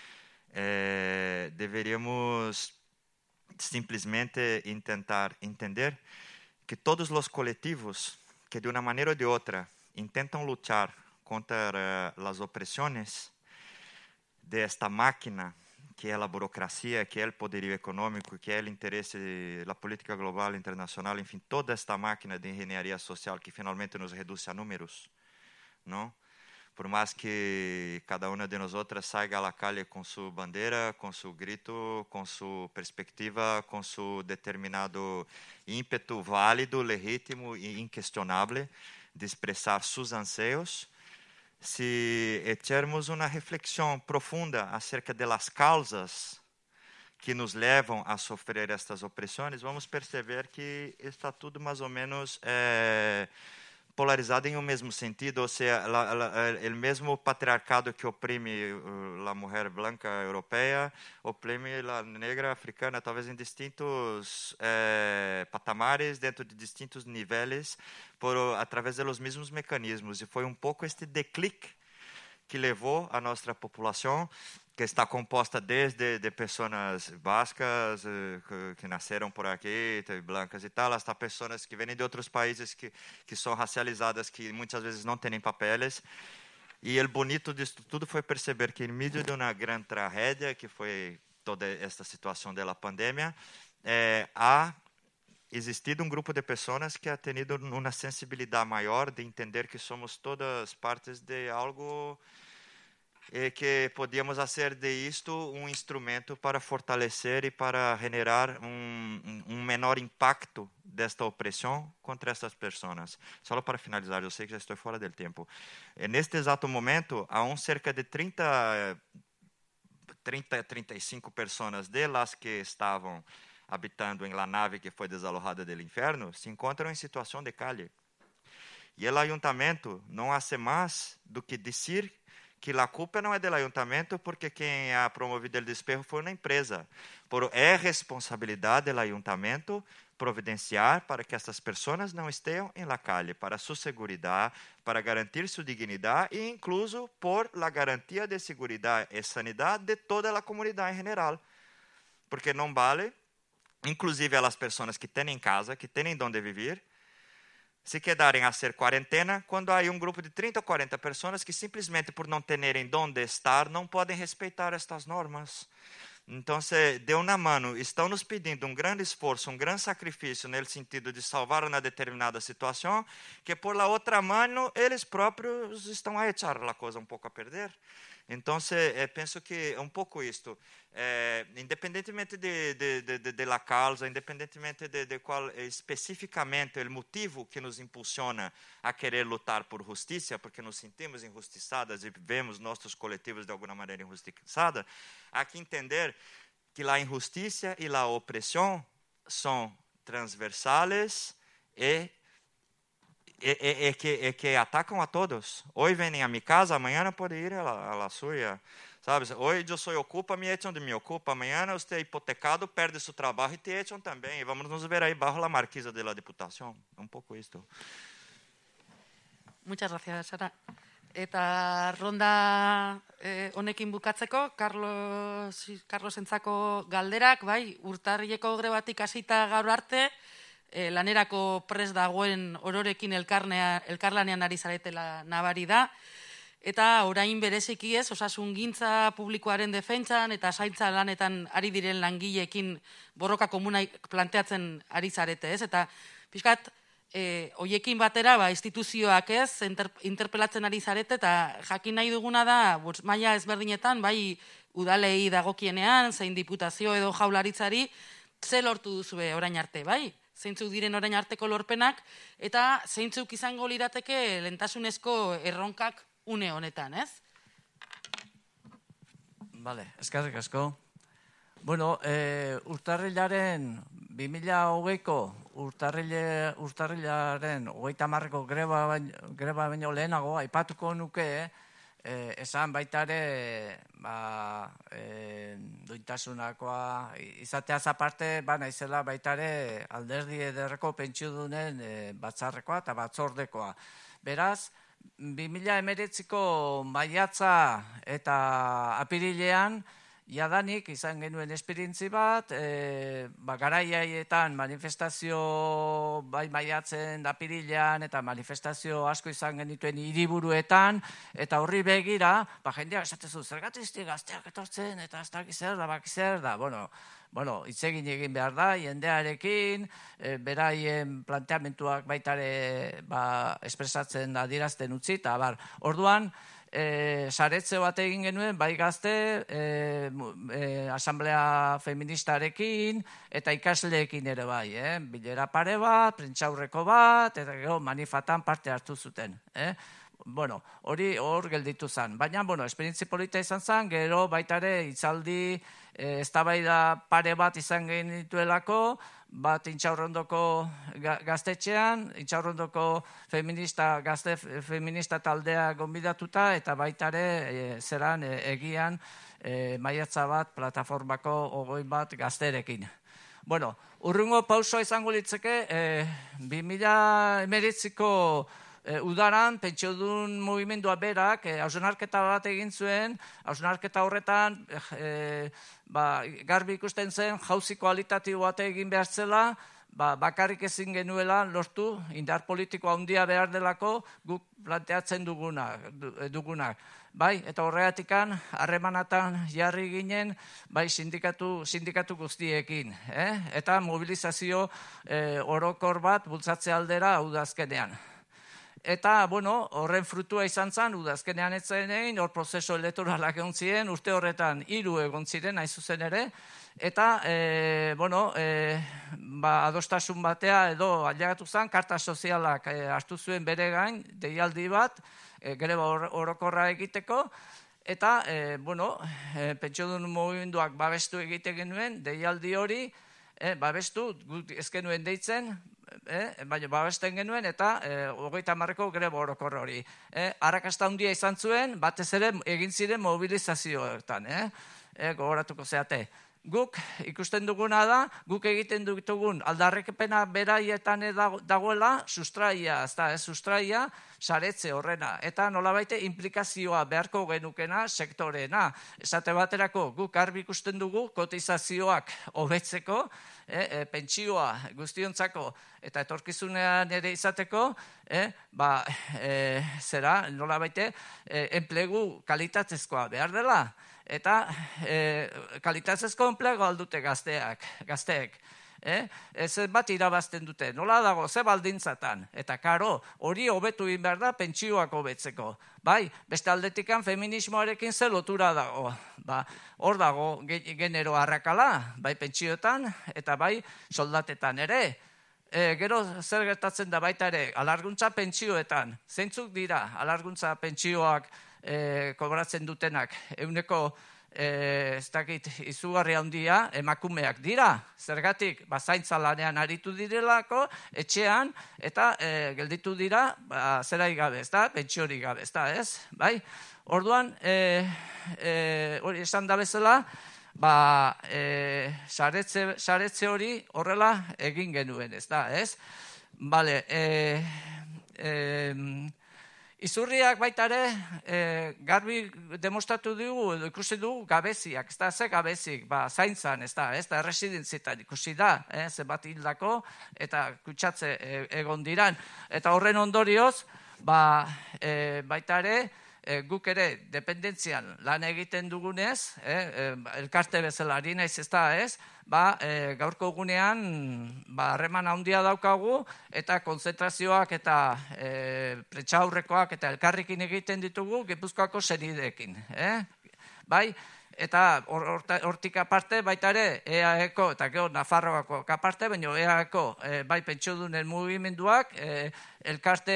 Deveríamos simplesmente tentar entender que todos os coletivos que de uma maneira ou de outra tentam lutar contra as opressões desta máquina que é a burocracia, que é o poderio econômico, que é o interesse da política global, internacional, enfim, toda esta máquina de engenharia social que finalmente nos reduz a números, não? Por mais que cada uma de nós outras saia à calle com sua bandeira, com seu grito, com sua perspectiva, com seu determinado ímpeto válido, legítimo e inquestionável de expressar seus anseios, se echarmos uma reflexão profunda acerca das causas que nos levam a sofrer estas opressões, vamos perceber que está tudo mais ou menos polarizado em um mesmo sentido, ou seja, o mesmo patriarcado que oprime a mulher branca europeia, oprime a negra africana, talvez em distintos patamares, dentro de distintos níveis, através dos mesmos mecanismos. E foi um pouco este declique que levou a nossa população, que está composta desde de pessoas bascas que nasceram por aqui, brancas e tal, hasta pessoas que vêm de outros países que são racializadas, que muitas vezes não têm papeles. E o bonito disso tudo foi perceber que, em meio de uma grande tragédia, que foi toda esta situação da pandemia, há existido um grupo de pessoas que ha tenido uma sensibilidade maior de entender que somos todas partes de algo e que podíamos fazer de isto um instrumento para fortalecer e para generar um menor impacto desta opressão contra essas pessoas. Só para finalizar, eu sei que já estou fora do tempo. Neste exato momento, há cerca de 35 pessoas delas que estavam habitando em la nave que foi desalojada do inferno, se encontram em situação de calle. E o ayuntamento não hace mais do que dizer que a culpa não é do ayuntamento, porque quem ha promovido o despejo foi uma empresa. É responsabilidade do ayuntamento providenciar para que essas pessoas não estejam em la calle, para sua segurança, para garantir sua dignidade e incluso por la garantia de segurança e sanidade de toda a comunidade em geral. Porque não vale, inclusive as pessoas que têm em casa, que têm onde viver, se quedarem a ser quarentena, quando há um grupo de 30 ou 40 pessoas que simplesmente por não terem onde estar, não podem respeitar estas normas. Então, de uma mão, estão nos pedindo um grande esforço, um grande sacrifício, no sentido de salvar uma determinada situação, que por la outra mão, eles próprios estão a echar a coisa um pouco a perder. Então, penso que é um pouco isto. Independentemente de la causa, independentemente de qual especificamente o motivo que nos impulsiona a querer lutar por justiça, porque nos sentimos injustiçadas e vemos nossos coletivos de alguma maneira injustiçados, há que entender que a injustiça e a opressão são transversales e que atacam a todos. Hoje vêm a minha casa, amanhã não pode ir a la suya. Sabe? Hoje eu sou ocupa, me echam de minha ocupa. Amanhã você é hipotecado, perde seu trabalho e te echam também. E vamos nos ver aí bajo a marquisa da Diputação. É um pouco isto. Muchas gracias, Sara. eta ronda honekin bukatzeko, Carlosentzako galderak, bai, urtarrileko grebatik hasita gaur arte, lanerako prest dagoen ororekin elkarlanean ari zaretela nabari da, eta orain bereziki ez, osasungintza publikoaren defentsan eta zaintza lanetan ari diren langileekin borroka komuna planteatzen ari zarete, ez? Eta pixkat, hoiekin batera, instituzioak ez, interpelatzen ari zarete, eta jakin nahi duguna da, maila ezberdinetan, bai udalei dagokienean, zein diputazio edo jaularitzari, ze lortu duzue orain arte, bai? Zeintzuk diren orain arteko lorpenak, eta zeintzuk izango lirateke lehentasunezko erronkak une honetan, ez? Bale, eskerrik asko. Bueno, urtarrilaren 2020ko urtarrilaren 30ko greba baino lehenago aipatuko nuke esan baita ere duintasunakoa izateaz aparte naizela baita ere alderdi ederreko pentsiodunen batzarrekoa eta batzordekoa. Beraz, 2019ko maiatza eta apirilean jadanik izan genuen esperientzi bat, garaiaietan manifestazio bai maiatzen apirilean eta manifestazio asko izan genituen hiriburuetan, eta horri begira, jendeak esatezu, zergatik gazteak etortzen, eta ez dakiz zer da, bakiz zer da, bueno, itzegin egin behar da, jendearekin, beraien planteamentuak baitare espresatzen adierazten utzi, eta orduan, saretze bat egin genuen, bai gazte, asamblea feministarekin, eta ikasleekin ere bai, bilera pare bat, prentsaurreko bat, eta gero manifatan parte hartu zuten. Bueno, hori hor gelditu zen. Baina, esperientzi polita izan zen, gero baitare hitzaldi eztabaida pare bat izan genituelako, bat Intxaurrondoko gaztetxean, Intxaurrondoko gazte feminista taldea gonbidatuta, eta baitare zeran egian maiatza bat plataformako 20 bat gazterekin. Bueno, urrungo pausoa izango litzeke, 2019ko udaran, pentsiodun mugimendua berak, hausnarketa bat egin zuen, hausnarketa horretan, garbi ikusten zen, jauzi kualitatibo bat egin behar zela, bakarrik ezin genuela lortu, indar politikoa handia behar delako, guk planteatzen dugunak. Bai, eta horregatikan, harremanatan jarri ginen, bai sindikatu guztiekin, eta mobilizazio orokor bat bultzatze aldera udazkenean. Eta, horren frutua izan zen, udazkenean etzen egin, hor prozeso elektoralak egon ziren, urte horretan 3 egon ziren, hain zuzen ere, eta, adostasun batea edo ailegatu zen, karta sozialak hartu zuen bere gain, deialdi bat, greba orokorra egiteko, eta, pentsiodun mugimenduak babestu egite genuen, deialdi hori, babestu, ez genuen deitzen, baina babesten genuen eta 30ko greba orokor hori. Arrakasta handia izan zuen, batez ere egin ziren mobilizazioetan, gogoratuko zeate. Guk ikusten duguna da, guk egiten dugun aldarrekepena beraietan dagoela sustraia, sustraia saretze horrena, eta nolabaite implikazioa beharko genukena sektoreena. Esate baterako guk argi ikusten dugu kotizazioak hobetzeko, pentsioa guztiontzako eta etorkizunean ere izateko, nolabaite enplegu kalitatezkoa behar dela. Eta kalitatezko enplegu aldute gazteek. Ez bat irabazten dute, nola dago, ze baldintzatan. Eta karo, hori hobetu egin behar da pentsioak hobetzeko. Bai, beste aldetikan feminismoarekin ze lotura dago. Hor dago genero arrakala, bai pentsioetan, eta bai soldatetan ere. Gero zer gertatzen da baita ere, alarguntza pentsioetan. Zeintzuk dira alarguntza pentsioak kobratzen dutenak, euneko izugarri handia emakumeak dira, zergatik zaintza lanean aritu direlako, etxean, eta gelditu dira zerai gabe, pentsiori gabe, ez? Bai? Orduan, hori esan da bezala, saretze hori horrela egin genuen, ez? Bale, Izurriak baita ere, garbi demostratu dugu, edo ikusi dugu gabeziak, ez da, ze gabezik, zaintzan, ez da, erresidentzitan ikusi da, zenbat hildako, eta kutsatze egon diran. Eta horren ondorioz, baita ere, guk ere dependentzian lan egiten dugunez, elkarte bezala ari naiz ez da, gaurko egunean harreman handia daukagu eta konzentrazioak eta pretsaurrekoak eta elkarrekin egiten ditugu Gipuzkoako senideekin. Bai, eta hortik aparte baita ere EAEko eta gero Nafarroako aparte, baina EAEko bai pentsiodunen mugimenduak elkarte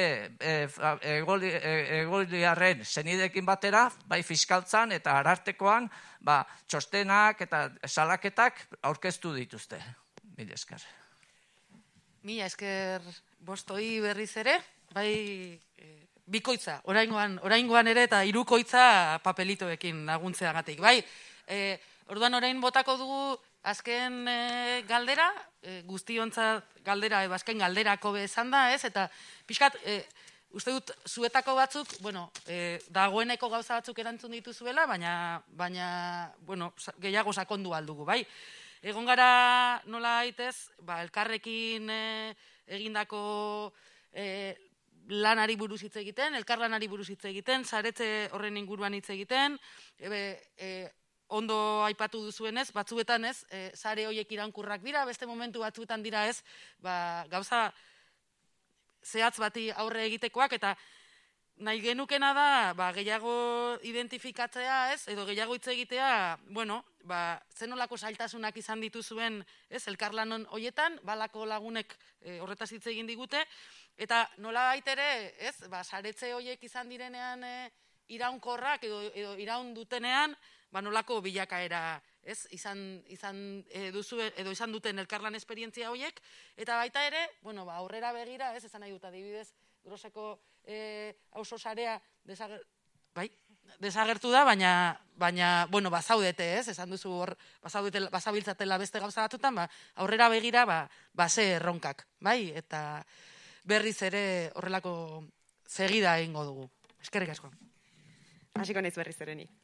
egoiliarren senideekin batera, bai fiskaltzan eta arartekoan txostenak eta salaketak aurkeztu dituzte. Mila esker. Mila esker bostoi berriz ere, bai bikoitza, oraingoan ere eta hirukoitza papelitoekin laguntzeagatik. Bai, orduan orain botako dugu azken galdera, guztiontzat galdera, azken galderako bezan da, ez? Eta pixkat, uste dut zuetako batzuk, dagoeneko gauza batzuk erantzun dituzuela, baina, gehiago sakondu aldugu, bai? Egon gara nola aitez, elkarrekin egindako lanari buruz hitz egiten, elkarlanari buruz hitz egiten, saretze horren inguruan hitz egiten, ondo aipatu duzuenez, batzuetan ez, sare horiek iraunkurrak dira, beste momentu batzuetan dira ez, gauza zehatz bati aurre egitekoak, eta nahi genukena da, gehiago identifikatzea ez, edo gehiago hitz egitea, zenolako zailtasunak izan dituzuen, ez, elkarlanon horietan, balako lagunek horretaz hitz egin digute, eta nola baitere, ez, saretze horiek izan direnean iraunkorrak edo iraun dutenean, nolako bilakaera, ez, izan duten elkarlan esperientzia horiek, eta baita ere, aurrera begira, ez, esan nahi dut adibidez, Groseko auzo sarea desagertu da, baina, bazaudete, ez, esan duzu hor, bazabiltzatela beste gauza batutan, aurrera begira, ze erronkak, bai, eta berriz ere horrelako segida egingo dugu. Eskerrik asko. Hasiko naiz berriz ere ni.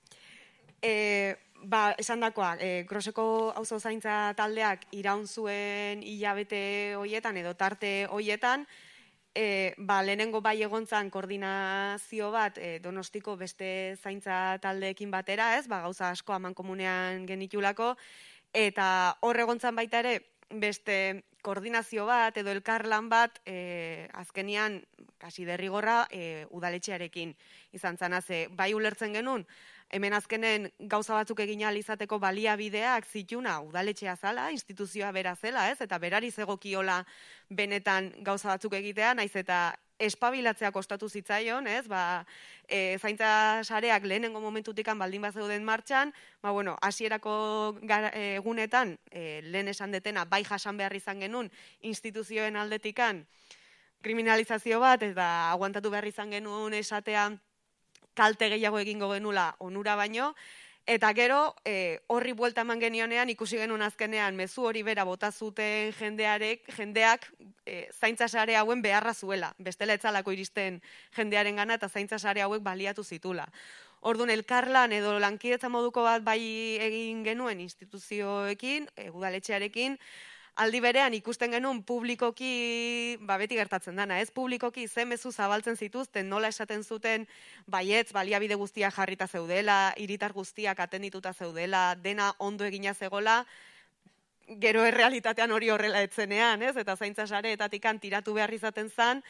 Esan dakoa, Groseko auzo zaintza taldeak iraun zuen hilabete hoietan edo tarte hoietan, lehenengo bai egontzan koordinazio bat Donostiko beste zaintza taldeekin batera, ez, gauza asko amankomunean genitulako, eta hor egontzan baita ere beste koordinazio bat edo elkarlan bat azkenian kasi derrigorra udaletxearekin izan zanaz, bai ulertzen genuen, hemen azkenen gauza batzuk egin ahal izateko baliabideak zituna udaletxea zala, instituzioa bera zela, ez? Eta berari zegokiola benetan gauza batzuk egitea, naiz eta espabilatzea kostatu zitzaion, ez? Zaintza sareak lehenengo momentutikan baldin bazeuden martxan, hasierako egunetan lehen esan detena bai jasan behar izan genuen instituzioen aldetikan kriminalizazio bat, eta aguantatu behar izan genuen esatea kalte gehiago egingo genula onura baino, eta gero horri buelta eman genionean ikusi genuen azkenean mezu hori bera bota zuten jendeak zaintza sare hauen beharra zuela, bestela etzalako iristen jendearen gana eta zaintza sare hauek baliatu zitula. Orduan elkarlan edo lankidetza moduko bat bai egin genuen instituzioekin, udaletxearekin, aldi berean ikusten genuen publikoki, beti gertatzen dana, ez publikoki ze mezu zabaltzen zituzten, nola esaten zuten baietz, baliabide guztiak jarrita zeudela, hiritar guztiak atendituta zeudela, dena ondo egina zegola, gero errealitatean hori horrela etzenean, ez? Eta zaintza sareetatik tiratu behar izaten zan,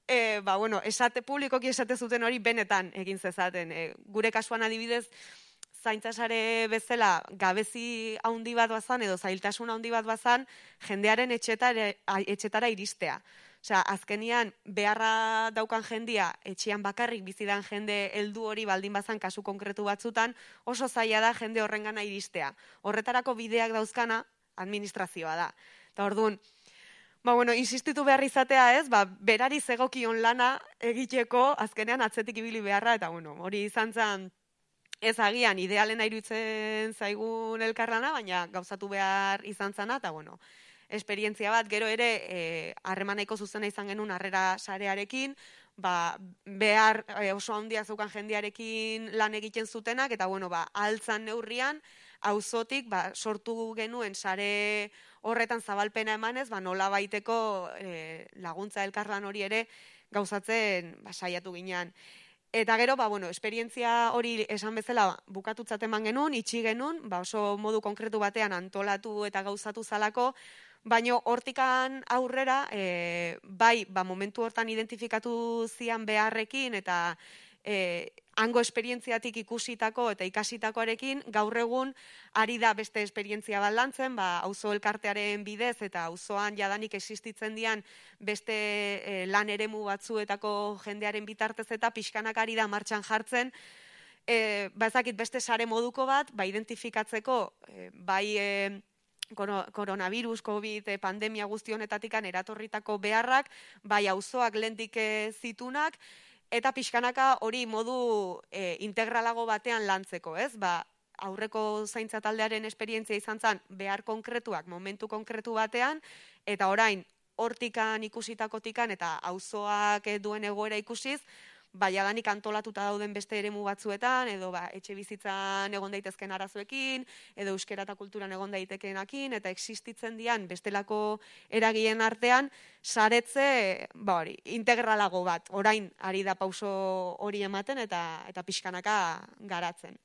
publikoki esate zuten hori benetan egin zezaten. Gure kasuan adibidez, zaintza sare bezala gabezi handi bat bazan edo zailtasun handi bat bazan jendearen etxetara iristea. Osea, azkenian beharra daukan jendia etxean bakarrik bizidan jende heldu hori baldin bazan kasu konkretu batzutan oso zaila da jende horrengana iristea. Horretarako bideak dauzkana administrazioa da. Eta orduan, insistitu behar izatea ez, berari zegokion lana egiteko azkenean atzetik ibili beharra, eta hori izan zen ez agian idealena iruditzen zaigun elkarlana, baina gauzatu behar izan zana, eta esperientzia bat, gero ere harremaneko zuzena izan genuen harrera sarearekin, behar oso handia zeukan jendearekin lan egiten zutenak, eta altzan neurrian, auzotik sortu genuen sare horretan zabalpena emanez, nola baiteko laguntza elkarlan hori ere gauzatzen saiatu ginean. Eta gero, esperientzia hori esan bezala bukatutzat eman genuen, itxi genuen, oso modu konkretu batean antolatu eta gauzatu zalako, baina hortikan aurrera, momentu hortan identifikatu zian beharrekin eta hango esperientziatik ikusitako eta ikasitakoarekin, gaur egun ari da beste esperientzia bat lantzen, auzo elkartearen bidez eta auzoan jadanik existitzen dian beste lan eremu batzuetako jendearen bitartez eta pixkanak ari da martxan jartzen, ezakit beste sare moduko bat, identifikatzeko, koronavirus, COVID, pandemia guzti honetatikan eratorritako beharrak, auzoak lehendik zitunak, eta pixkanaka hori modu integralago batean lantzeko, ez? Aurreko zaintza taldearen esperientzia izan zen behar konkretuak, momentu konkretu batean, eta orain hortikan ikusitakotikan eta auzoak duen egoera ikusiz, jadanik antolatuta dauden beste eremu batzuetan, edo etxe bizitzan egon daitezken arazoekin, edo euskera eta kulturan egon daitekenakin, eta existitzen dian bestelako eragien artean, saretze integralago bat, orain ari da pauso hori ematen eta pixkanaka garatzen.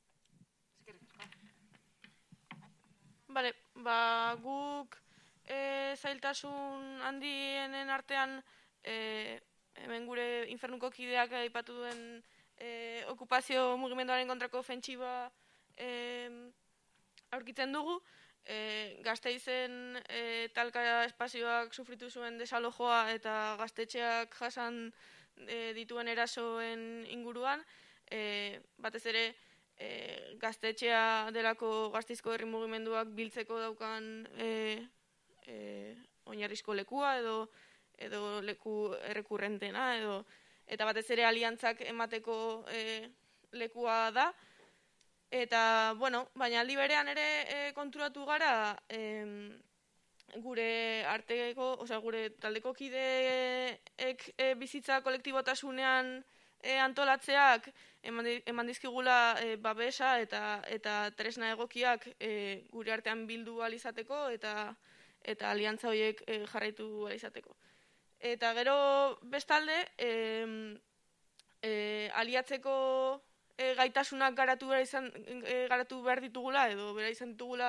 Bale, guk zailtasun handienen artean hemen gure infernuko kideak aipatu duen okupazio mugimenduaren kontrako ofentsiba aurkitzen dugu. Gasteizen talka espazioak sufritu zuen desalojoa eta gaztetxeak jasan dituen erasoen inguruan, batez ere gaztetxea delako Gasteizko herri mugimenduak biltzeko daukan oinarrizko lekua edo leku errekurrentena, eta batez ere aliantzak emateko lekua da. Eta, baina aldi berean ere konturatu gara gure arteko, gure taldeko kideek bizitza kolektibotasunean antolatzeak eman dizkigula babesa eta tresna egokiak gure artean bildu alizateko eta aliantza horiek jarraitu alizateko. Eta gero bestalde, aliatzeko gaitasunak garatu behar ditugula, edo bera izan ditugula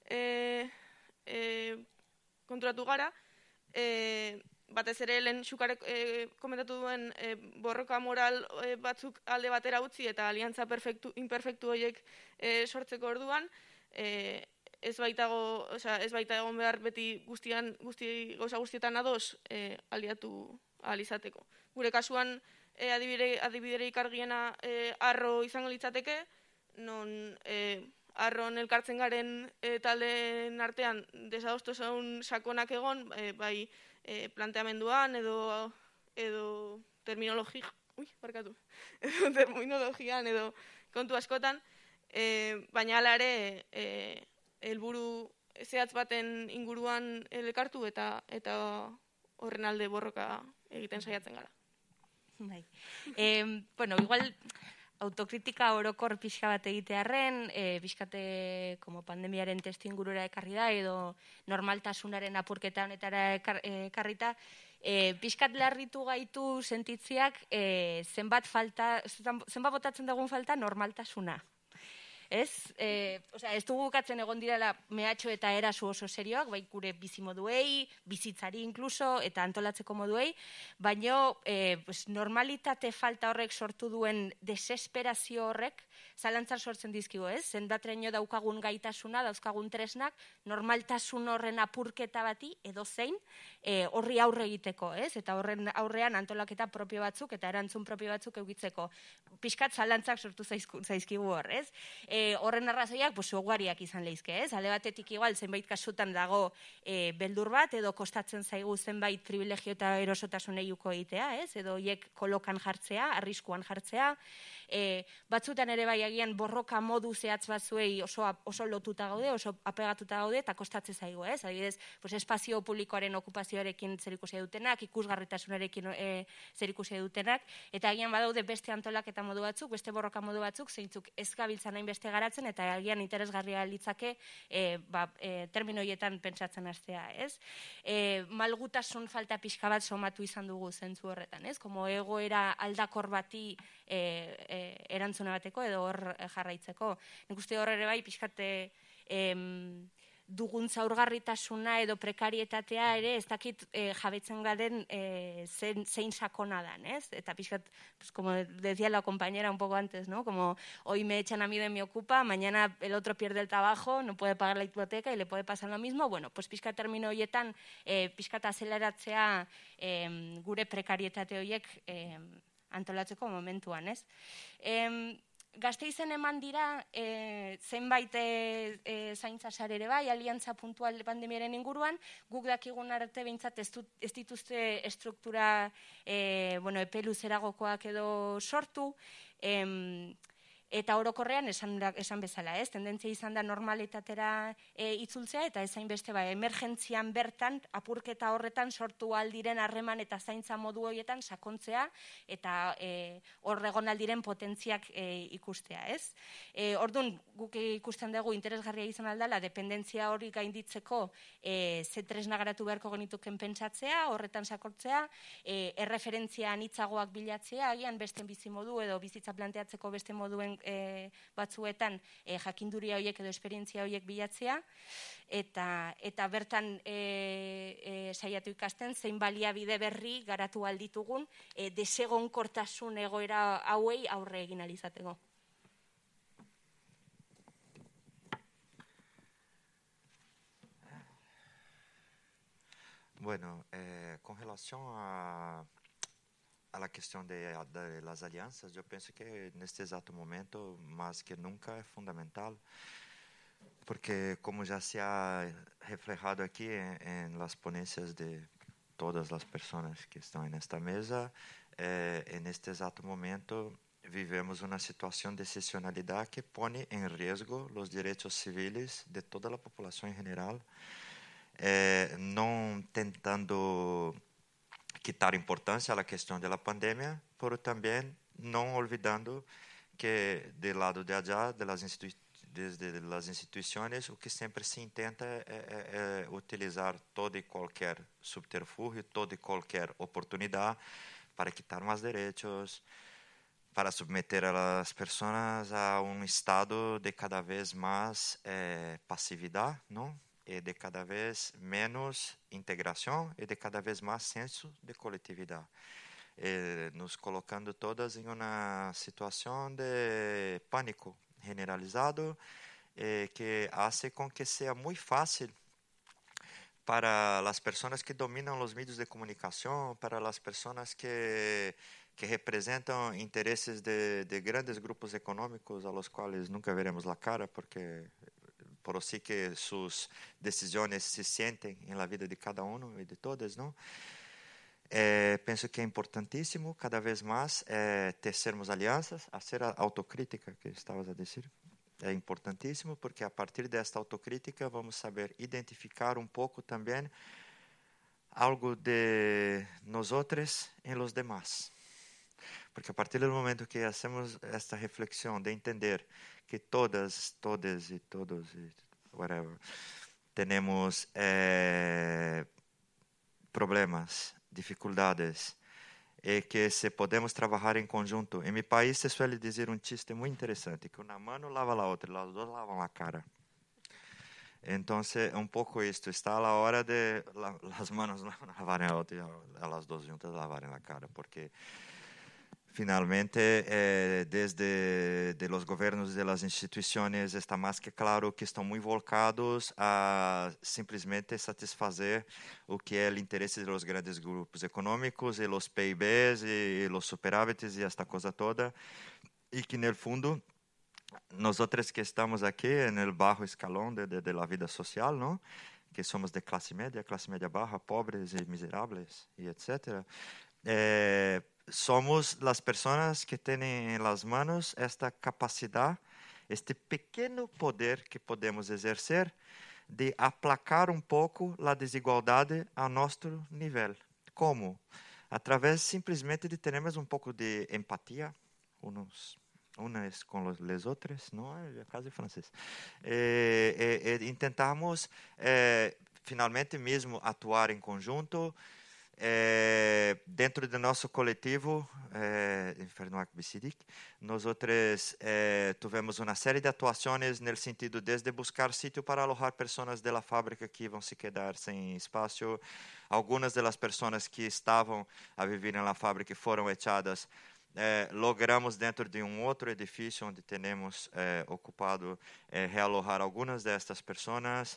konturatu gara, batez ere lehen Xukarek komentatu duen borroka moral batzuk alde batera utzi eta aliantza imperfektu horiek sortzeko orduan, ez baita egon behar beti gauza guztietan ados aliatu alizateko. Gure kasuan adibiderik argiena arro izango litzateke, non arron elkartzen garen taldeen artean desadostasun sakonak egon, bai planteamenduan edo terminologian edo kontu askotan, baina hala ere helburu zehatz baten inguruan elkartu eta horren alde borroka egiten saiatzen gara. Bai. Igual autokritika orokor pixka bat egitearren, pixkate como pandemiaren testu ingurura ekarri da, edo normaltasunaren apurketa honetara ekarrita, pixkat larritu gaitu sentitziak zenbat botatzen dugun falta normaltasuna. Ez dugu bukatzen egon direla mehatxo eta eraso oso serioak, bai gure bizimoduei, bizitzari inkluso, eta antolatzeko moduei, baina normalitate falta horrek sortu duen desesperazio horrek zalantzar sortzen dizkigu, ez? Zenbatreino daukagun gaitasuna, dauzkagun tresnak, normaltasun horren apurketa bati, edo zein, horri aurre egiteko, ez? Eta horren aurrean antolaketa propio batzuk eta erantzun propio batzuk eukitzeko. Piskat zalantzak sortu zaizkigu hor, ez? horren arrazoiak ugariak izan lehizke, ez? Alde batetik igual zenbait kasutan dago beldur bat, edo kostatzen zaigu zenbait privilegio eta erosotasun eiuko egitea, ez? Edo hiek kolokan jartzea, arriskuan jartzea, batzutan ere bai agian borroka modu zehatz batzuei oso lotuta gaude, oso apegatuta gaude, eta kostatzen zaigu, ez? Adibidez, espazio publikoaren okupazioarekin zerikusia dutenak, ikusgarritasunarekin zerikusia dutenak, eta agian badaude beste antolaketa modu batzuk, beste borroka modu batzuk, zeintzuk ez gabiltzan hainbeste garatzen, eta agian interesgarria litzake termino horietan pentsatzen hastea, ez? Malgutasun falta pixka bat somatu izan dugu zentzu horretan, ez? Como egoera aldakor bati erantzuna bateko edo hor jarraitzeko. Nik uste hor ere bai pixkate dugun zaurgarritasuna edo prekarietatea ere ez dakit jabetzen garen zein sakona dan, ez? Eta pixkat, como decía la compañera un poco antes, ¿no? Como hoy me echan a mí de mi ocupa, mañana el otro pierde el trabajo, no puede pagar la hipoteca y le puede pasar lo mismo. Bueno, pues pixkat termino horietan pixkat azeleratzea gure prekarietate horiek antolatzeko momentuan, ez? Gasteizen eman dira zenbait zaintza sare ere bai, aliantza puntual pandemiaren inguruan, guk dakigun arte behintzat ez dituzte estruktura epe luzeragokoak edo sortu, eta orokorrean esan bezala, ez? Tendentzia izan da normalitatera itzultzea, eta ezain beste emergentzian bertan, apurketa horretan sortu aldiren harreman eta zaintza modu horietan sakontzea, eta hor egon aldiren potentziak ikustea, ez? Orduan, guk ikusten dugu interesgarria izan aldala, dependentzia hori gainditzeko ze tresna garatu beharko genituken pentsatzea, horretan sakontzea, erreferentzia anitzagoak bilatzea, agian beste bizimodu edo bizitza planteatzeko beste moduen batzuetan jakinduria horiek edo esperientzia horiek bilatzea, eta bertan saiatu ikasten zein baliabide berri garatu alditugun desegonkortasun egoera hauei aurre egin alizateko. Bueno, con relación a la cuestión de las alianzas, yo pienso que en este exacto momento, más que nunca, es fundamental, porque como ya se ha reflejado aquí en las ponencias de todas las personas que están en esta mesa, en este exacto momento vivimos una situación de excepcionalidad que pone en riesgo los derechos civiles de toda la población en general, no tentando quitar importancia a la cuestión de la pandemia, pero también no olvidando que del lado de allá, desde las instituciones, lo que siempre se intenta es utilizar todo y cualquier subterfugio, toda y cualquier oportunidad para quitar más derechos, para someter a las personas a un estado de cada vez más pasividad, ¿no? De cada vez menos integración y de cada vez más senso de colectividad, nos colocando todas en una situación de pánico generalizado que hace con que sea muy fácil para las personas que dominan los medios de comunicación, para las personas que representan intereses de grandes grupos económicos a los cuales nunca veremos la cara porque por sí que sus decisiones se sienten en la vida de cada uno y de todas, ¿no? Pienso que es importantísimo cada vez más tecermos alianzas, hacer autocrítica, que estabas a decir. Es importantísimo porque a partir de esta autocrítica vamos a saber identificar un poco también algo de nosotros en los demás. Porque a partir del momento que hacemos esta reflexión de entender que todas y todos, whatever, tenemos problemas, dificultades, que se podemos trabajar en conjunto. En mi país se suele decir un chiste muy interesante, que una mano lava la otra, las dos lavan la cara. Entonces, un poco esto, está a la hora de las manos lavar a otra y a las dos juntas lavar en la cara, porque finalmente, desde de los gobiernos y de las instituciones está más que claro que están muy volcados a simplemente satisfacer lo que es el interés de los grandes grupos económicos y los PIBs y los superávites y esta cosa toda, y que en el fondo nosotros que estamos aquí en el bajo escalón de la vida social, ¿no? Que somos de clase media baja, pobres y miserables, y etcétera. Somos las personas que tienen en las manos esta capacidad, este pequeño poder que podemos ejercer de aplacar un poco la desigualdad a nuestro nivel. ¿Cómo? A través simplesmente de termos um pouco de empatia, unos com os outros, não é quase francês. Intentarmos finalmente mesmo atuar em conjunto dentro do nosso coletivo Inferno Bicidic. Nós tivemos uma série de atuações no sentido desde buscar sítio para alojar pessoas da fábrica que vão se quedar sem espaço. Algumas das pessoas que estavam a viver na fábrica foram echadas. Logramos dentro de outro edifício onde temos ocupado realojar algumas destas pessoas.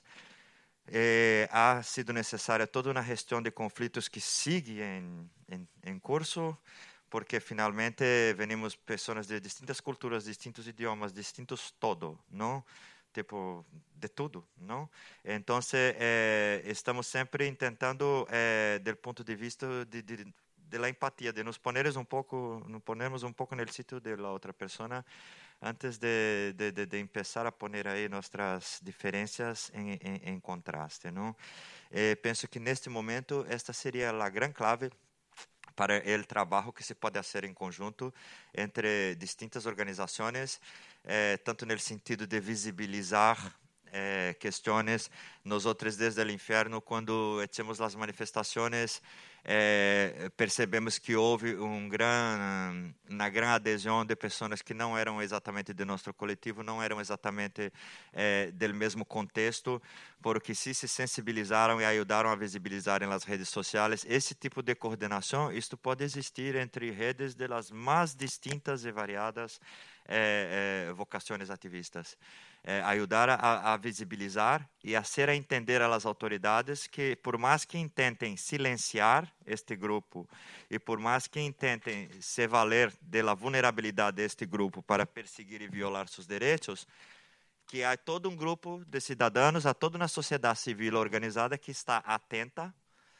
Ha sido necessária toda uma gestão de conflitos que sigue em curso, porque finalmente venimos pessoas de distintas culturas, distintos idiomas, distintos todo, não? Tipo, de tudo, não? Então, estamos sempre tentando, do ponto de vista de la empatia, de nos ponermos um pouco no sítio da outra pessoa, antes de começar a poner aí nossas diferenças em contraste, não? Penso que neste momento esta seria a grande clave para o trabalho que se pode fazer em conjunto entre distintas organizações, tanto no sentido de visibilizar questões. Nós desde o inferno, quando echamos as manifestações, percebemos que houve uma grande adesão de pessoas que não eram exatamente de nosso coletivo, não eram exatamente do mesmo contexto, porque se sensibilizaram e ajudaram a visibilizar nas redes sociais. Esse tipo de coordenação, isto pode existir entre redes das mais distintas e variadas vocações ativistas. Ajudar a visibilizar e a ser a entender às autoridades que, por mais que intentem silenciar este grupo e por mais que intentem se valer da vulnerabilidade deste grupo para perseguir e violar seus direitos, que há todo um grupo de cidadãos, há toda uma sociedade civil organizada que está atenta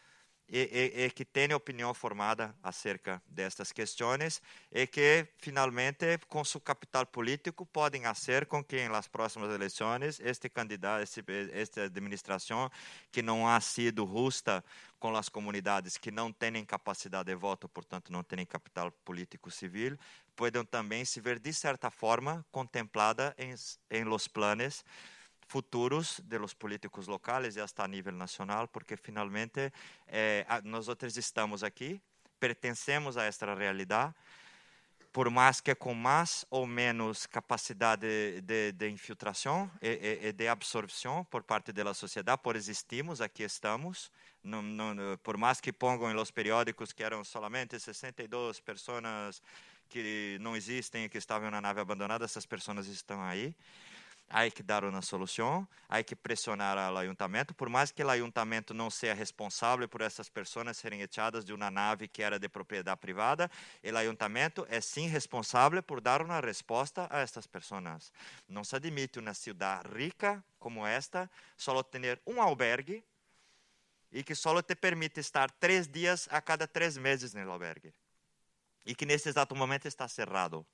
e que tem opinião formada acerca destas questões e que, finalmente, com seu capital político, podem fazer com que, nas próximas eleições, este candidato, esta administração, que não ha sido justa com as comunidades que não têm capacidade de voto, portanto, não têm capital político civil, podem também se ver, de certa forma, contemplada em los planos futuros de los políticos locais e hasta a nível nacional, porque finalmente nós estamos aqui, pertencemos a esta realidade, por mais que com mais ou menos capacidade de infiltração e de absorção por parte da sociedade, por existirmos, aqui estamos. Por mais que ponham em los periódicos que eram solamente 62 pessoas que não existem e que estavam na nave abandonada, essas pessoas estão aí. Há que dar uma solução, há que pressionar o ayuntamento, por mais que o ayuntamento não seja responsável por essas pessoas serem echadas de uma nave que era de propriedade privada, o ayuntamento é sim responsável por dar uma resposta a estas pessoas. Não se admite uma cidade rica como esta só ter um albergue e que só te permite estar 3 dias a cada 3 meses no albergue e que neste exato momento está cerrado.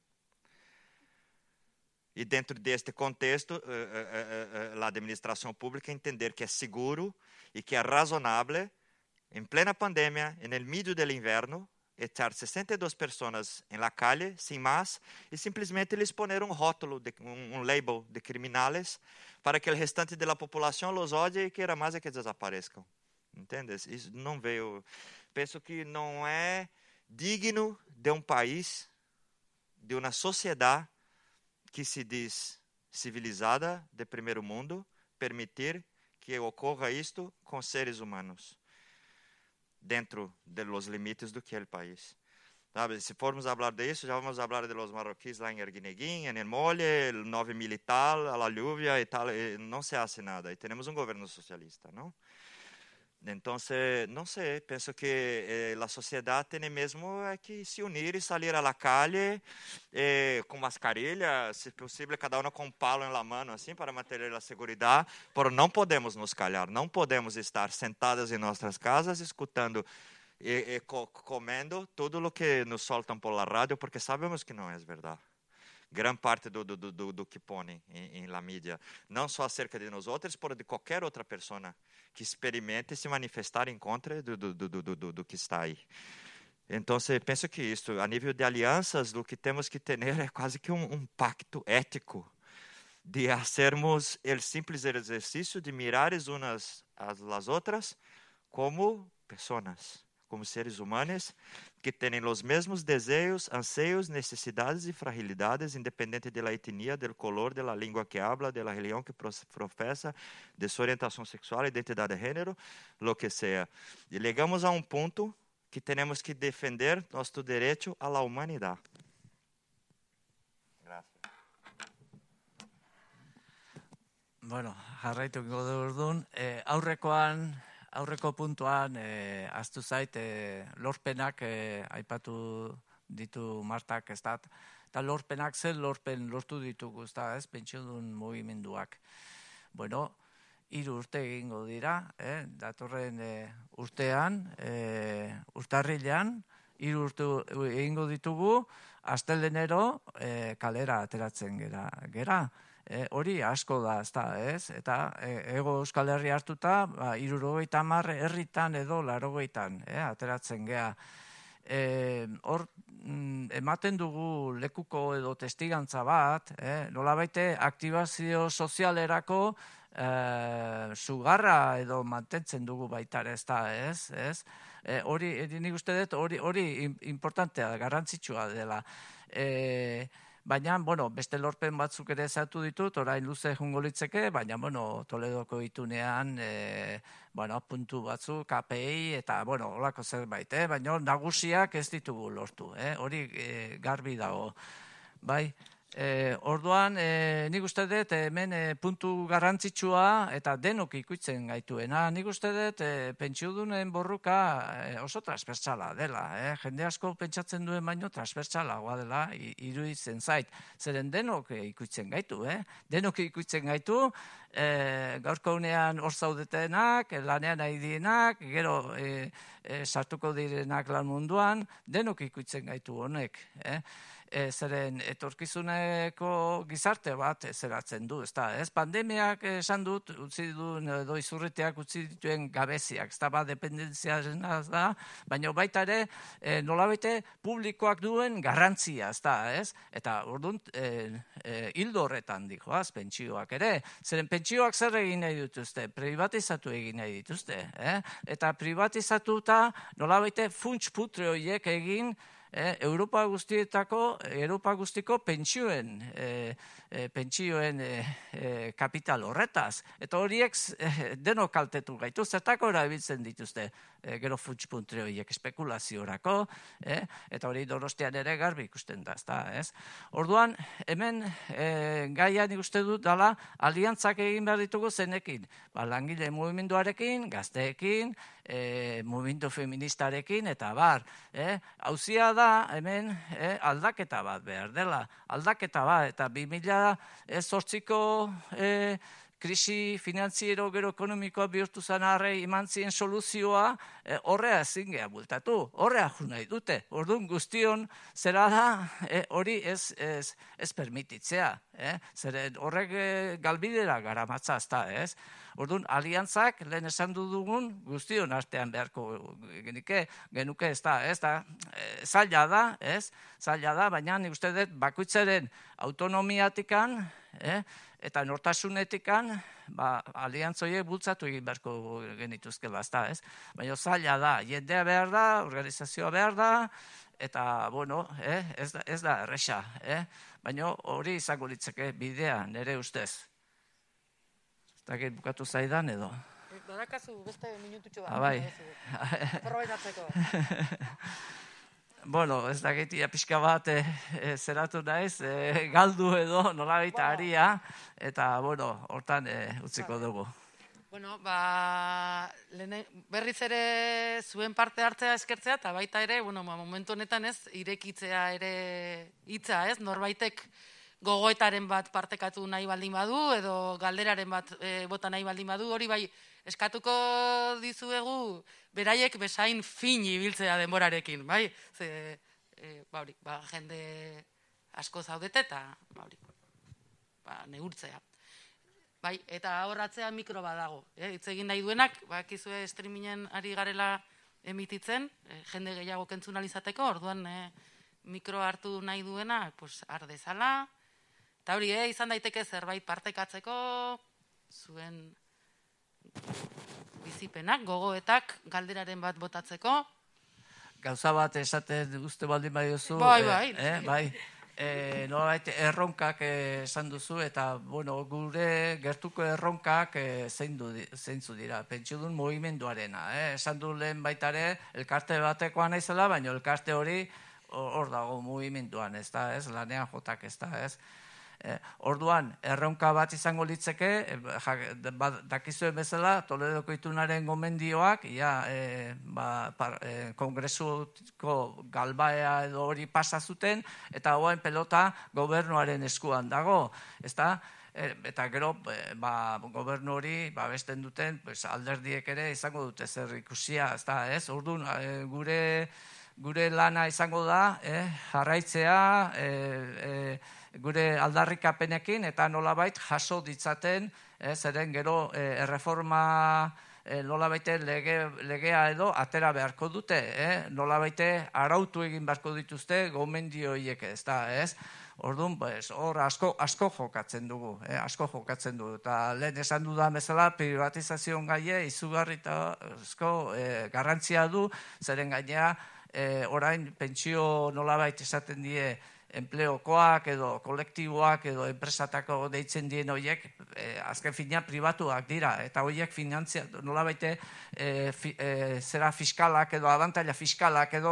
E dentro deste contexto, a administração pública entender que é seguro e que é razonável, em plena pandemia, no meio do inverno, echar 62 pessoas em la calle, sem mais, e simplesmente lhes poner um rótulo, um label de criminais, para que o restante da população los odie e queira mais é que desapareçam. Entendes? Isso não veio. Penso que não é digno de um país, de uma sociedade que se diz civilizada de primeiro mundo, permitir que ocorra isto com seres humanos, dentro dos limites do que é o país. Sabe? Se formos falar disso, já vamos falar de los marroquíes lá em Erguineguín, em El Mole, el 9 militar, a la lluvia e tal, e não se hace nada. E temos um governo socialista, não? Entonces, no sé, pienso que la sociedad tiene mismo que se unir y salir a la calle con mascarilla, si posible, cada uno con un palo en la mano, así, para mantener la seguridad, pero no podemos nos callar, no podemos estar sentados en nuestras casas escuchando y comiendo todo lo que nos soltan por la radio, porque sabemos que no es verdad. Gran parte do que ponem em la mídia, não só acerca de nós outros, mas de qualquer outra pessoa que experimente se manifestar em contra do que está aí. Então, penso que isso, a nível de alianças, o que temos que ter é quase que pacto ético de fazermos o simples exercício de mirar umas às outras como pessoas, como seres humanos que têm os mesmos desejos, anseios, necessidades e fragilidades, independente da etnia, do color, da língua que habla, da religião que professa, de sua orientação sexual, identidade de gênero, lo que seja. E chegamos a ponto que temos que defender nosso direito à la humanidade. Gracias. Bueno, jarraituko dut aurreko puntuan aztu zait lorpenak aipatu ditu Martak, ez da, eta lorpenak zen lorpen lortu ditugu, ez da, ez, pentsiodun mugimenduak. Bueno, 3 urte egingo dira, datorren urtean, urtarrilean, 3 urte egingo ditugu, astelehenero kalera ateratzen gera. Hori asko da, ez da, ez? Eta Hego Euskal Herria hartuta, 70 herritan edo 80 ateratzen gea. Hor, ematen dugu lekuko edo testigantza bat, nolabaite aktibazio sozialerako sugarra edo mantentzen dugu baitare, ez da, ez? Hori, nik uste dut, hori importantea, garrantzitsua dela. Baina, beste lorpen batzuk ere ezatu ditut, orain luze jungo litzeke, baina, Toledoko itunean, puntu batzuk, KPI, eta, holako zerbait, baina nagusiak ez ditugu lortu, hori garbi dago. Bai, orduan, nik uste dut, hemen puntu garrantzitsua eta denok ikutzen gaituena. Nik uste dut, pentsiodunen borruka oso transbertsala dela. Jende asko pentsatzen duen baino transbertsalagoa dela, iruditzen zait. Zeren denok ikutzen gaitu, denok ikutzen gaitu, gaurko unean hor zaudetenak, lanean nahi dienak, gero sartuko direnak lan munduan, denok ikutzen gaitu honek, zeren etorkizuneko gizarte bat zeratzen du, ez pandemiak esan dut, utzi duen edo izurriteak utzi dituen gabeziak, ez da dependenziaren da, baina baita ere nolabete publikoak duen garrantzia, ez? Eta orduan hildo horretan dikoaz, pentsioak ere, zeren pentsioak zer egin nahi dituzte, privatizatu egin nahi dituzte, eta privatizatuta nolabete funts putre horiek egin Europa guztiko pentsioen kapital horretaz. Eta horiek denok kaltetu gaitu, zertako erabiltzen dituzte, gero funtspuntre horiek espekulaziorako, eta hori Donostian ere garbi ikusten da, ez? Orduan, hemen gaian ikusten dut dala, aliantzak egin behar ditugu zenekin. Langile mugimenduarekin, gazteekin, mugimendu feministarekin, eta bar. Hauzia da, hemen aldaketa bat behar dela. Aldaketa bat, eta 2008ko krisi finantziero gero ekonomikoa bihurtu zan arrei iman zien soluzioa horrea ezin geha bultatu, horrea jo nahi dute. Orduan guztion zera da hori ez permititzea. Zeren horrek galbidera gara matzazta, ez? Orduan, aliantzak, lehen esan dugun, guztion artean beharko genuke, ez da, zaila da, ez? Zaila da, baina nik uste dut bakoitzaren autonomiatikan, eta nortasunetikan, aliantzoiek bultzatu egin beharko genituzkela, ez? Baina zaila da, jendea behar da, organizazioa behar da, eta, ez da erresa, baina hori izango litzeke bidea, nire ustez. Eta bukatu zaidan edo. Badakazu beste minututxo bat. Bai. Aprobetatzeko. Ez dakit pixka bat zeratu naiz, galdu edo nolabait aria, eta hortan utziko dugu. Bueno, berriz ere zuen parte hartzea eskertzea, eta baita ere, momentu honetan ez, irekitzea ere hitza, ez? Norbaitek gogoetaren bat partekatu nahi baldin badu, edo galderaren bat bota nahi baldin badu, hori bai, eskatuko dizuegu, beraiek bezain fin ibiltzea denborarekin, bai? Jende asko zaudete eta, neurtzea. Bai, eta horratzea mikro badago. Hitz egin nahi duenak, bakizue streamingen ari garela emititzen, jende gehiago kentzun alizateko, orduan mikro hartu nahi duena, ardezala. Eta hori, izan daiteke zerbait partekatzeko, zuen bizipenak, gogoetak, galderaren bat botatzeko. Gauza bat esaten uste baldin bai duzu. Bai. Nolabait erronkak esan duzu, eta gure gertuko erronkak zeintzu dira, pentsiodun mugimenduarena. Esan du lehen baitare, elkarte batekoa naizela, baina elkarte hori hor dago mugimenduan, ez da, ez, lanean jotak, ez da, ez. Orduan, erronka bat izango litzeke, dakizuen bezala, Toledoko itunaren gomendioak, kongresuko galbaea edo hori pasa zuten, eta hoain pelota gobernuaren eskuan dago, ezta? Eta gero, gobernu hori babesten duten, alderdiek ere izango dute zer ikusia, ezta, ez? Orduan, gure lana izango da, jarraitzea, gure aldarrikapenekin eta nolabait jaso ditzaten, zeren gero erreforma nolabaite legea edo atera beharko dute, nolabaite arautu egin beharko dituzte gomendio horiek, ez da, ez? Orduan, hor asko jokatzen dugu, eta lehen esan dudan bezala privatizazioan gaie izugarri eta garrantzia du, zeren gainea orain pentsio nolabait esaten die enpleokoak edo kolektiboak edo enpresatako deitzen dien horiek azken fina pribatuak dira, eta horiek finantzia nolabaite zera fiskalak edo abantaila fiskalak edo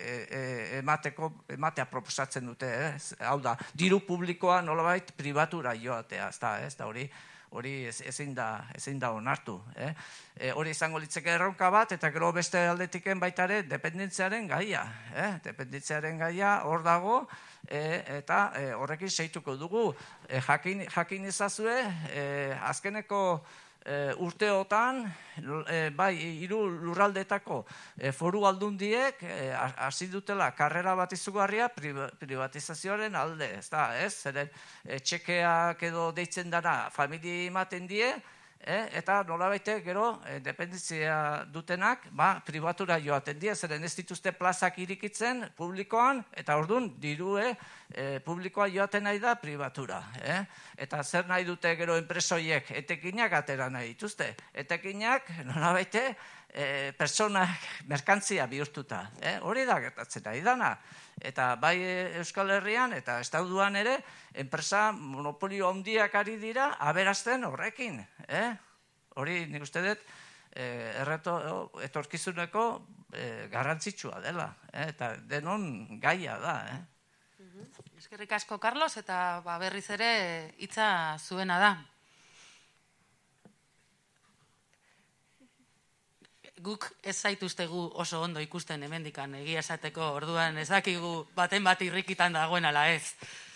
ematea proposatzen dute, hau da, diru publikoa nolabait pribatura joatea, ez da hori ezin da onartu. Hori izango litzeke erronka bat, eta gero beste aldetiken baitare dependentziaren gaia. Dependentziaren gaia hor dago, eta horrekin seituko dugu. Jakin izazue, azkeneko urteotan, bai, 3 lurraldetako foru aldundiek hasi dutela karrera bat izugarria privatizazioaren alde, ez da, ez? Zeren txekeak edo deitzen dara familia ematen die, eta nolabaite gero dependentzia dutenak pribatura joaten die, zeren ez dituzte plazak irikitzen publikoan, eta orduan dirue publikoa joaten nahi da pribatura. Eta zer nahi dute gero enpresoiek etekinak atera nahi dituzte. Etekinak nolabaite pertsonak merkantzia bihurtuta. Hori da gertatzen nahi dana. Eta bai Euskal Herrian eta estatuan ere, enpresa monopolio handiak ari dira aberazten horrekin. Hori nik uste dut etorkizuneko garrantzitsua dela. Eta denon gaia da. Eskerrik asko, Carlos, eta berriz ere hitza zuena da. Guk ez zaituztegu oso ondo ikusten hemendikan egia esateko, orduan ez dakigu baten bat irrikitan dagoen ala ez.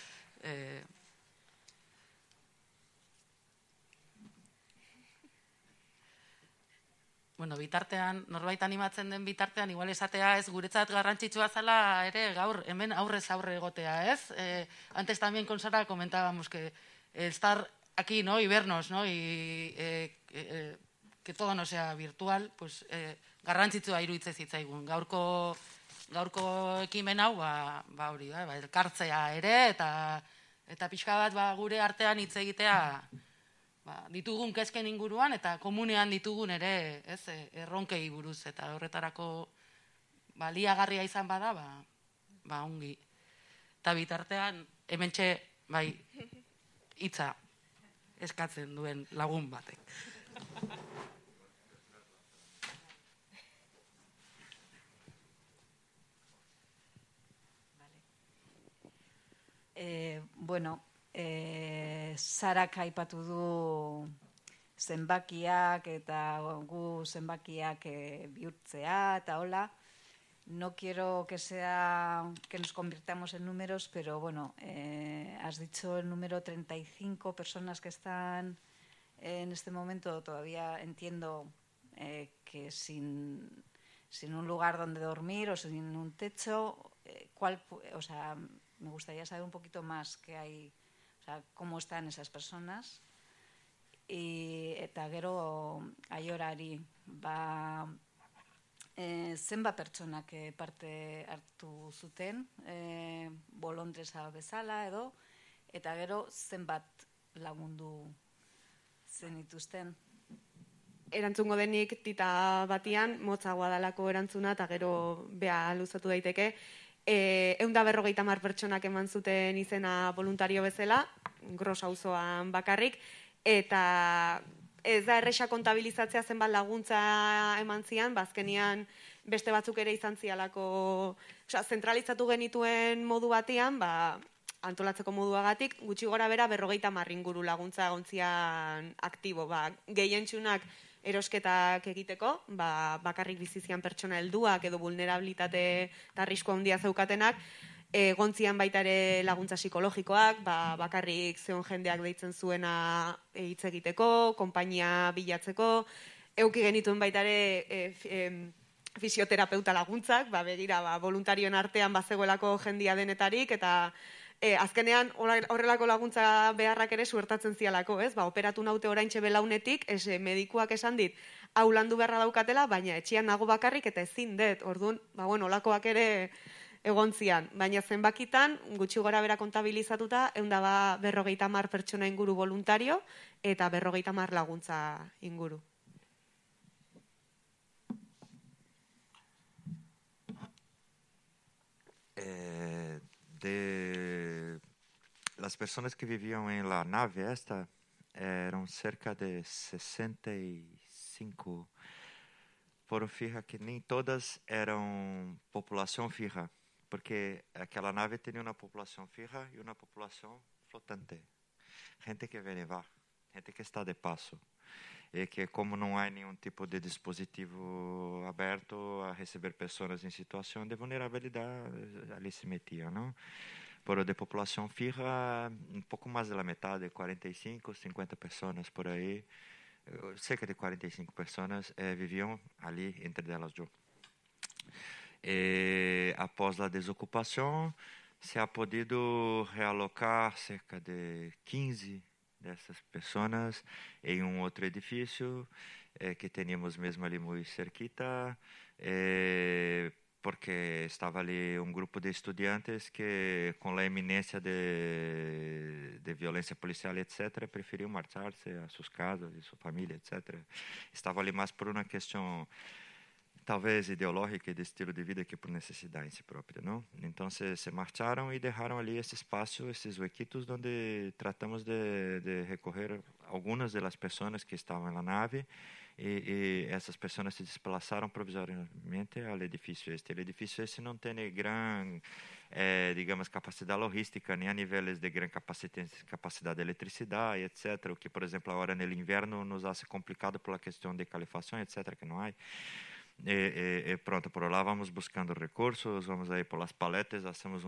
Bitartean, norbait animatzen den bitartean, igual esatea ez guretzat garrantzitsua zela ere gaur hemen aurrez aurre egotea, ez? Antes también con Sara comentábamos que estar aquí, ¿no? Y vernos, ¿no? Y que todo no sea virtual, pues garrantzitsua iruditzen zitzaigun. Gaurko ekimen hau, hori, elkartzea ere, eta pixka bat gure artean hitz egitea ditugun kezken inguruan, eta komunean ditugun ere, erronkei buruz, eta horretarako baliagarria izan bada, ongi. Eta bitartean, hementxe, hitza eskatzen duen lagun batek. Sarak aipatu du zenbakiak eta gu zenbakiak bihurtzea eta hola. No quiero que nos convirtamos en números, pero bueno, has dicho el número 35 personas que están en este momento. Todavía entiendo que sin un lugar donde dormir o sin un techo, me gustaría saber un poquito más qué hay, o sea, cómo están esas personas. Eta gero Aiorari, zenbat pertsonak parte hartu zuten, bolondresa bezala edo, eta gero zenbat lagundu zenituzten? Erantzungo denik tita batian, motzagoa dalako erantzuna, eta gero beha luzatu daiteke. 150 pertsonak eman zuten izena voluntario bezala, Gros auzoan bakarrik, eta ez da erresa kontabilizatzea zenbat laguntza eman zian, azkenean beste batzuk ere izan zialako, zentralizatu genituen modu batean, antolatzeko moduagatik, gutxi gora bera 50 inguru laguntza gontzian aktibo, gehientsunak erosketak egiteko, bakarrik bizizian pertsona helduak edo vulnerabilitate eta arrisku handia zeukatenak, gontzian baita ere laguntza psikologikoak, bakarrik zeon jendeak deitzen zuena hitz egiteko, konpainia bilatzeko, euki genituen baita ere fisioterapeuta laguntzak, begira, voluntarioen artean bazegoelako jendia denetarik, eta azkenean horrelako laguntza beharrak ere suertatzen zialako, ez? Operatu naute oraintxe belaunetik, medikuak esan dit, hau landu beharra daukatela, baina etxean nago bakarrik eta ezin dut, orduan, olakoak ere egon zian. Baina zenbakitan, gutxi gora bera kontabilizatuta, 150 pertsona inguru voluntario eta 50 laguntza inguru. De las personas que vivían en la nave esta eran cerca de 65. Pero fija que nem todas eram população fija, porque aquela nave tinha uma população fija e uma população flotante. Gente que vem e vai, gente que está de passo. E que como não há nenhum tipo de dispositivo aberto a receber pessoas em situação de vulnerabilidade, ali se metia, não? Por de população fija, um pouco mais da metade, 45, 50 pessoas por aí, cerca de 45 pessoas viviam ali, entre elas eu. E após a desocupação, se ha podido realocar cerca de 15 dessas pessoas em outro edifício que tínhamos mesmo ali muito cerquita, porque estava ali grupo de estudantes que, com a iminência de violência policial, etc., preferiam marchar-se a suas casas e sua família, etc. Estava ali mais por uma questão talvez ideológica e de estilo de vida que por necessidade em si própria, não? Então se marcharam e deixaram ali esse espaço, esses huequitos onde tratamos de recorrer algumas das pessoas que estavam na nave e essas pessoas se desplaçaram provisoriamente ao edifício este. O edifício este não tem grande, digamos, capacidade logística, nem a níveis de grande capacidade de eletricidade, etc. O que, por exemplo, agora no inverno nos hace complicado por a questão de calefação, etc., que não há. Pronto, por lá vamos buscando recursos, vamos aí por las paletas, hacemos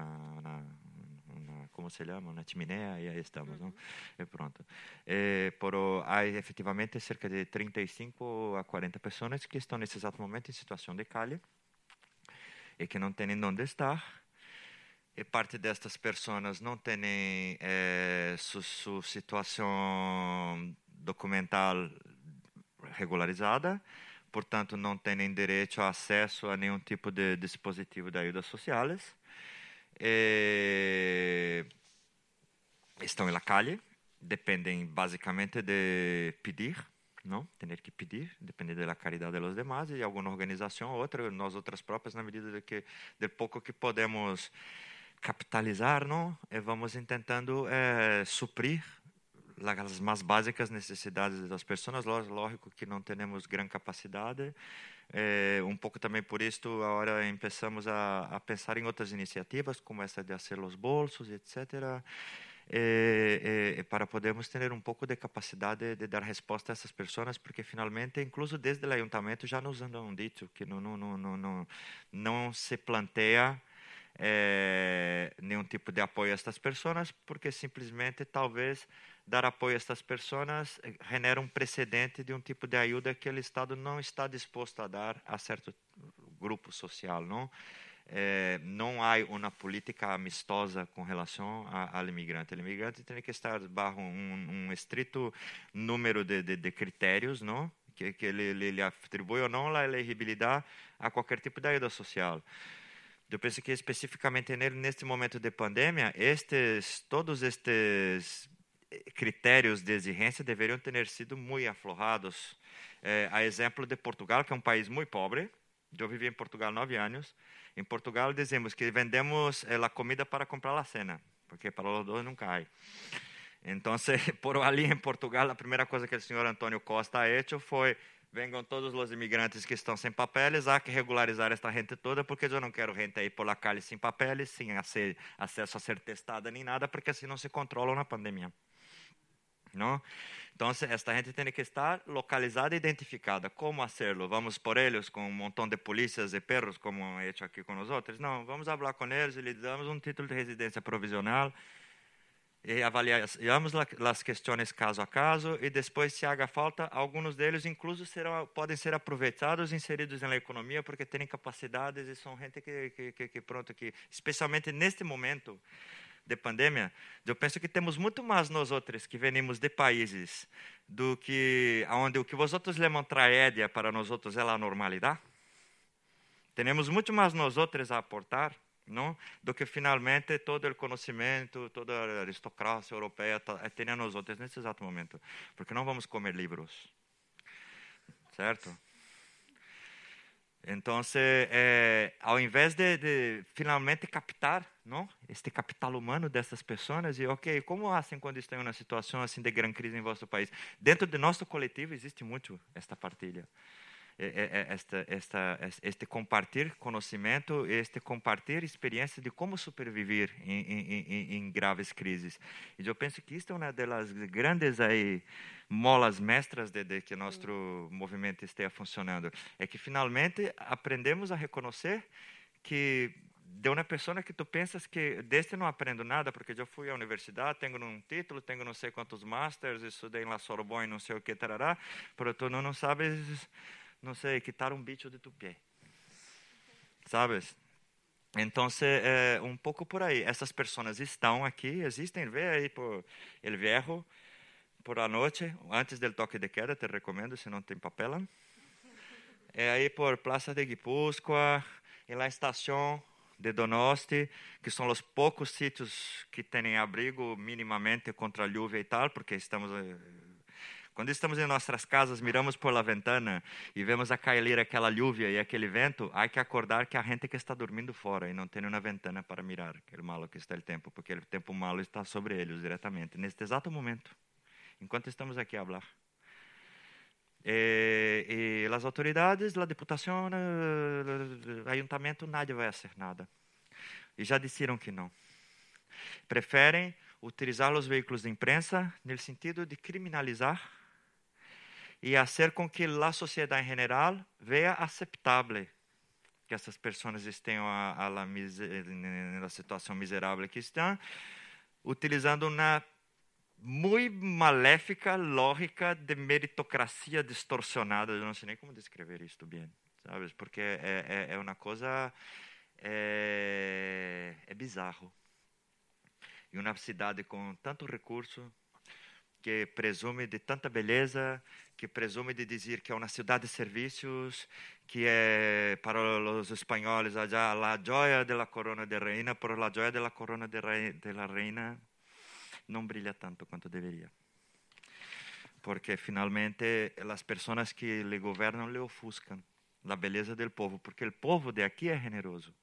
como se chama, uma chimenea e aí estamos, não? E pronto. Pero há efetivamente cerca de 35 a 40 pessoas que estão nesse exato momento em situação de calle e que não têm onde estar. E parte destas pessoas não têm sua situação documental regularizada. Portanto, não têm direito a acesso a nenhum tipo de dispositivo de ajudas sociais. Estão na calle, dependem basicamente de pedir, não? Ter que pedir, depende da caridade dos demais e alguma organização ou outra, nós outras próprias, na medida de pouco que podemos capitalizar, não? E vamos tentando suprir as mais básicas necessidades das pessoas. Lógico que não temos grande capacidade. Pouco também por isso, agora começamos a pensar em outras iniciativas, como essa de fazer os bolsos, etc. para podermos ter pouco de capacidade de dar resposta a essas pessoas, porque finalmente, incluso desde o ayuntamiento, já nos han dito que não se planteia nenhum tipo de apoio a estas pessoas, porque simplesmente talvez dar apoio a estas pessoas genera precedente de tipo de ajuda que o Estado não está disposto a dar a certo grupo social, não? Não há uma política amistosa com relação ao imigrante. O imigrante tem que estar bajo estrito número de critérios, não? Que ele atribui ou não a elegibilidade a qualquer tipo de ajuda social. Eu penso que especificamente neste momento de pandemia, todos estes critérios de exigência deveriam ter sido muito aflorados. A exemplo de Portugal, que é país muito pobre. Eu vivi em Portugal 9 anos. Em Portugal dizemos que vendemos a comida para comprar a cena, porque para os dois nunca há. Então, por ali em Portugal, a primeira coisa que o senhor Antônio Costa ha hecho foi: venham todos os imigrantes que estão sem papeles, há que regularizar esta gente toda, porque eu não quero gente aí por la calle sem papeles, sem acesso a ser testada nem nada, porque assim não se controla na pandemia. Não? Então, esta gente tem que estar localizada e identificada. Como hacerlo? Vamos por eles com montão de polícias e perros, como é hecho aqui com nós outros? Não, vamos falar com eles e lhes damos título de residência provisional e avaliamos as questões caso a caso e depois, se haja falta, alguns deles incluso podem ser aproveitados e inseridos na economia porque têm capacidades e são gente que especialmente neste momento de pandemia, eu penso que temos muito mais nós outros que venimos de países do que onde o que vós outros chamam tragédia para nós outros é a normalidade. Temos muito mais nós outros a aportar, não? Do que finalmente todo o conhecimento, toda a aristocracia europeia tem a nós outros nesse exato momento, porque não vamos comer livros, certo? Então, ao invés de finalmente captar, não, este capital humano dessas pessoas, e ok, como fazem quando estão em uma situação assim de grande crise em vosso país? Dentro do nosso coletivo existe muito esta partilha, este compartilhar conhecimento, este compartilhar experiência de como superviver em graves crises. E eu penso que isto é uma das grandes molas mestras de que nosso movimento esteja funcionando. É que finalmente aprendemos a reconhecer que de uma pessoa que tu pensas que deste não aprendo nada, porque eu fui à universidade, tenho um título, tenho não sei quantos masters, estudei na Sorbonne, não sei o que, tarará, mas tu não sabes, não sei, quitar bicho de tu pé. Sabes? Então, pouco por aí. Essas pessoas estão aqui, existem, vê aí por El Viejo, por a noite, antes do toque de queda, te recomendo, se não tem papel. Aí por Praça de Guipúzcoa, e na estação de Donosti, que são os poucos sítios que têm abrigo minimamente contra a lluvia e tal, porque quando estamos em nossas casas, miramos por la ventana e vemos a cair aquela lluvia e aquele vento, há que acordar que a gente que está dormindo fora e não tem uma ventana para mirar aquele malo que está o tempo, porque o tempo malo está sobre eles diretamente, neste exato momento, enquanto estamos aqui a falar. E as autoridades, a Diputação, o Ayuntamiento, nadie vai fazer nada. E já disseram que não. Preferem utilizar os veículos de imprensa no sentido de criminalizar e fazer com que a sociedade em geral veja aceitável que essas pessoas estejam na situação miserável que estão, utilizando uma muito maléfica lógica de meritocracia distorcionada. Eu não sei nem como descrever isto bem, sabes? Porque é uma coisa bizarro. E uma cidade com tanto recurso, que presume de tanta beleza, que presume de dizer que é uma cidade de serviços, que é para os espanhóis allá a joia de la corona de reina, por la joia de la corona de la reina não brilha tanto quanto deveria. Porque, finalmente, as pessoas que lhe governam lhe ofuscam a beleza do povo, porque o povo de aqui é generoso.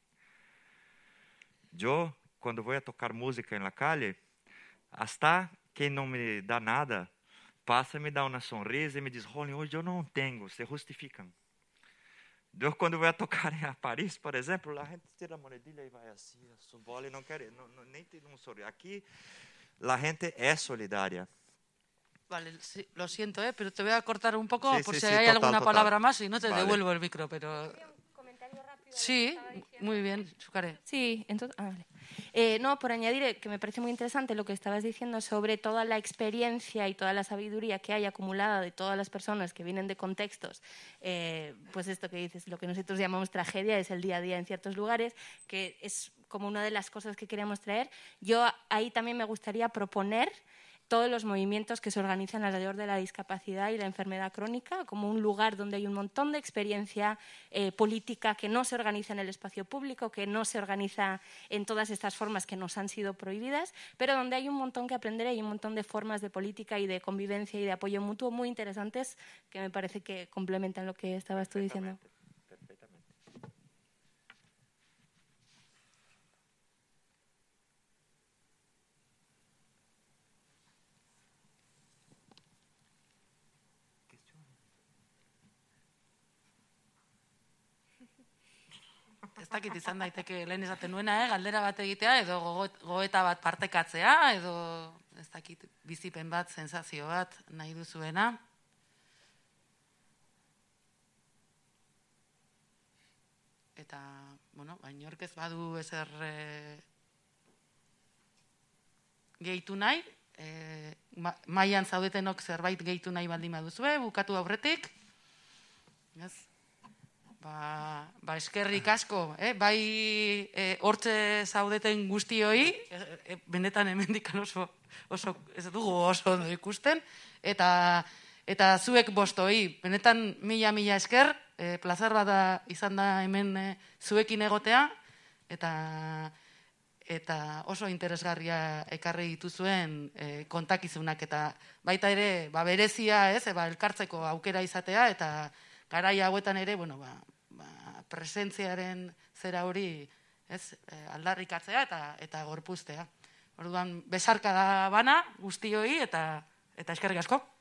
Eu, quando vou a tocar música na calle, hasta quem não me dá nada, passa, me dá uma sonrisa e me diz: Rony, hoje eu não tenho, se justificam. Eu, quando vou a tocar em Paris, por exemplo, a gente tira a monedilha e vai assim, a bola e não quer, nem tem um sorriso. Aqui, la gente es solidaria. Vale, sí, lo siento, pero te voy a cortar un poco Sí, por sí, si sí, hay total, alguna total. palabra más y no te Vale. devuelvo el micro, pero... Sí, muy bien, Xucare. Sí, entonces, vale. No, por añadir que me parece muy interesante lo que estabas diciendo sobre toda la experiencia y toda la sabiduría que hay acumulada de todas las personas que vienen de contextos, pues esto que dices, lo que nosotros llamamos tragedia es el día a día en ciertos lugares, que es como una de las cosas que queríamos traer. Yo ahí también me gustaría proponer todos los movimientos que se organizan alrededor de la discapacidad y la enfermedad crónica, como un lugar donde hay un montón de experiencia política que no se organiza en el espacio público, que no se organiza en todas estas formas que nos han sido prohibidas, pero donde hay un montón que aprender y hay un montón de formas de política y de convivencia y de apoyo mutuo muy interesantes que me parece que complementan lo que estabas tú diciendo. Ez dakit izan daiteke lehen esaten nuena, galdera bat egitea, edo gogoeta bat partekatzea, edo ez dakit bizipen bat, sensazio bat nahi duzuena. Eta, bueno, inork ez badu ezer gehitu nahi, mailan zaudetenok zerbait gehitu nahi baldin baduzue, bukatu aurretik, ez? Ba eskerrik asko, bai hortze zaudeten guztioi, benetan hemendik oso ez dugu oso ondo ikusten, eta zuek bostoi, benetan mila esker, plazer bada izan da hemen zuekin egotea, eta oso interesgarria ekarri dituzuen kontakizunak, eta baita ere berezia, elkartzeko aukera izatea, eta garai hauetan ere, presentziaren zera hori aldarrikatzea eta gorpuztea. Orduan, besarka da bana guztioi eta eskerrik asko.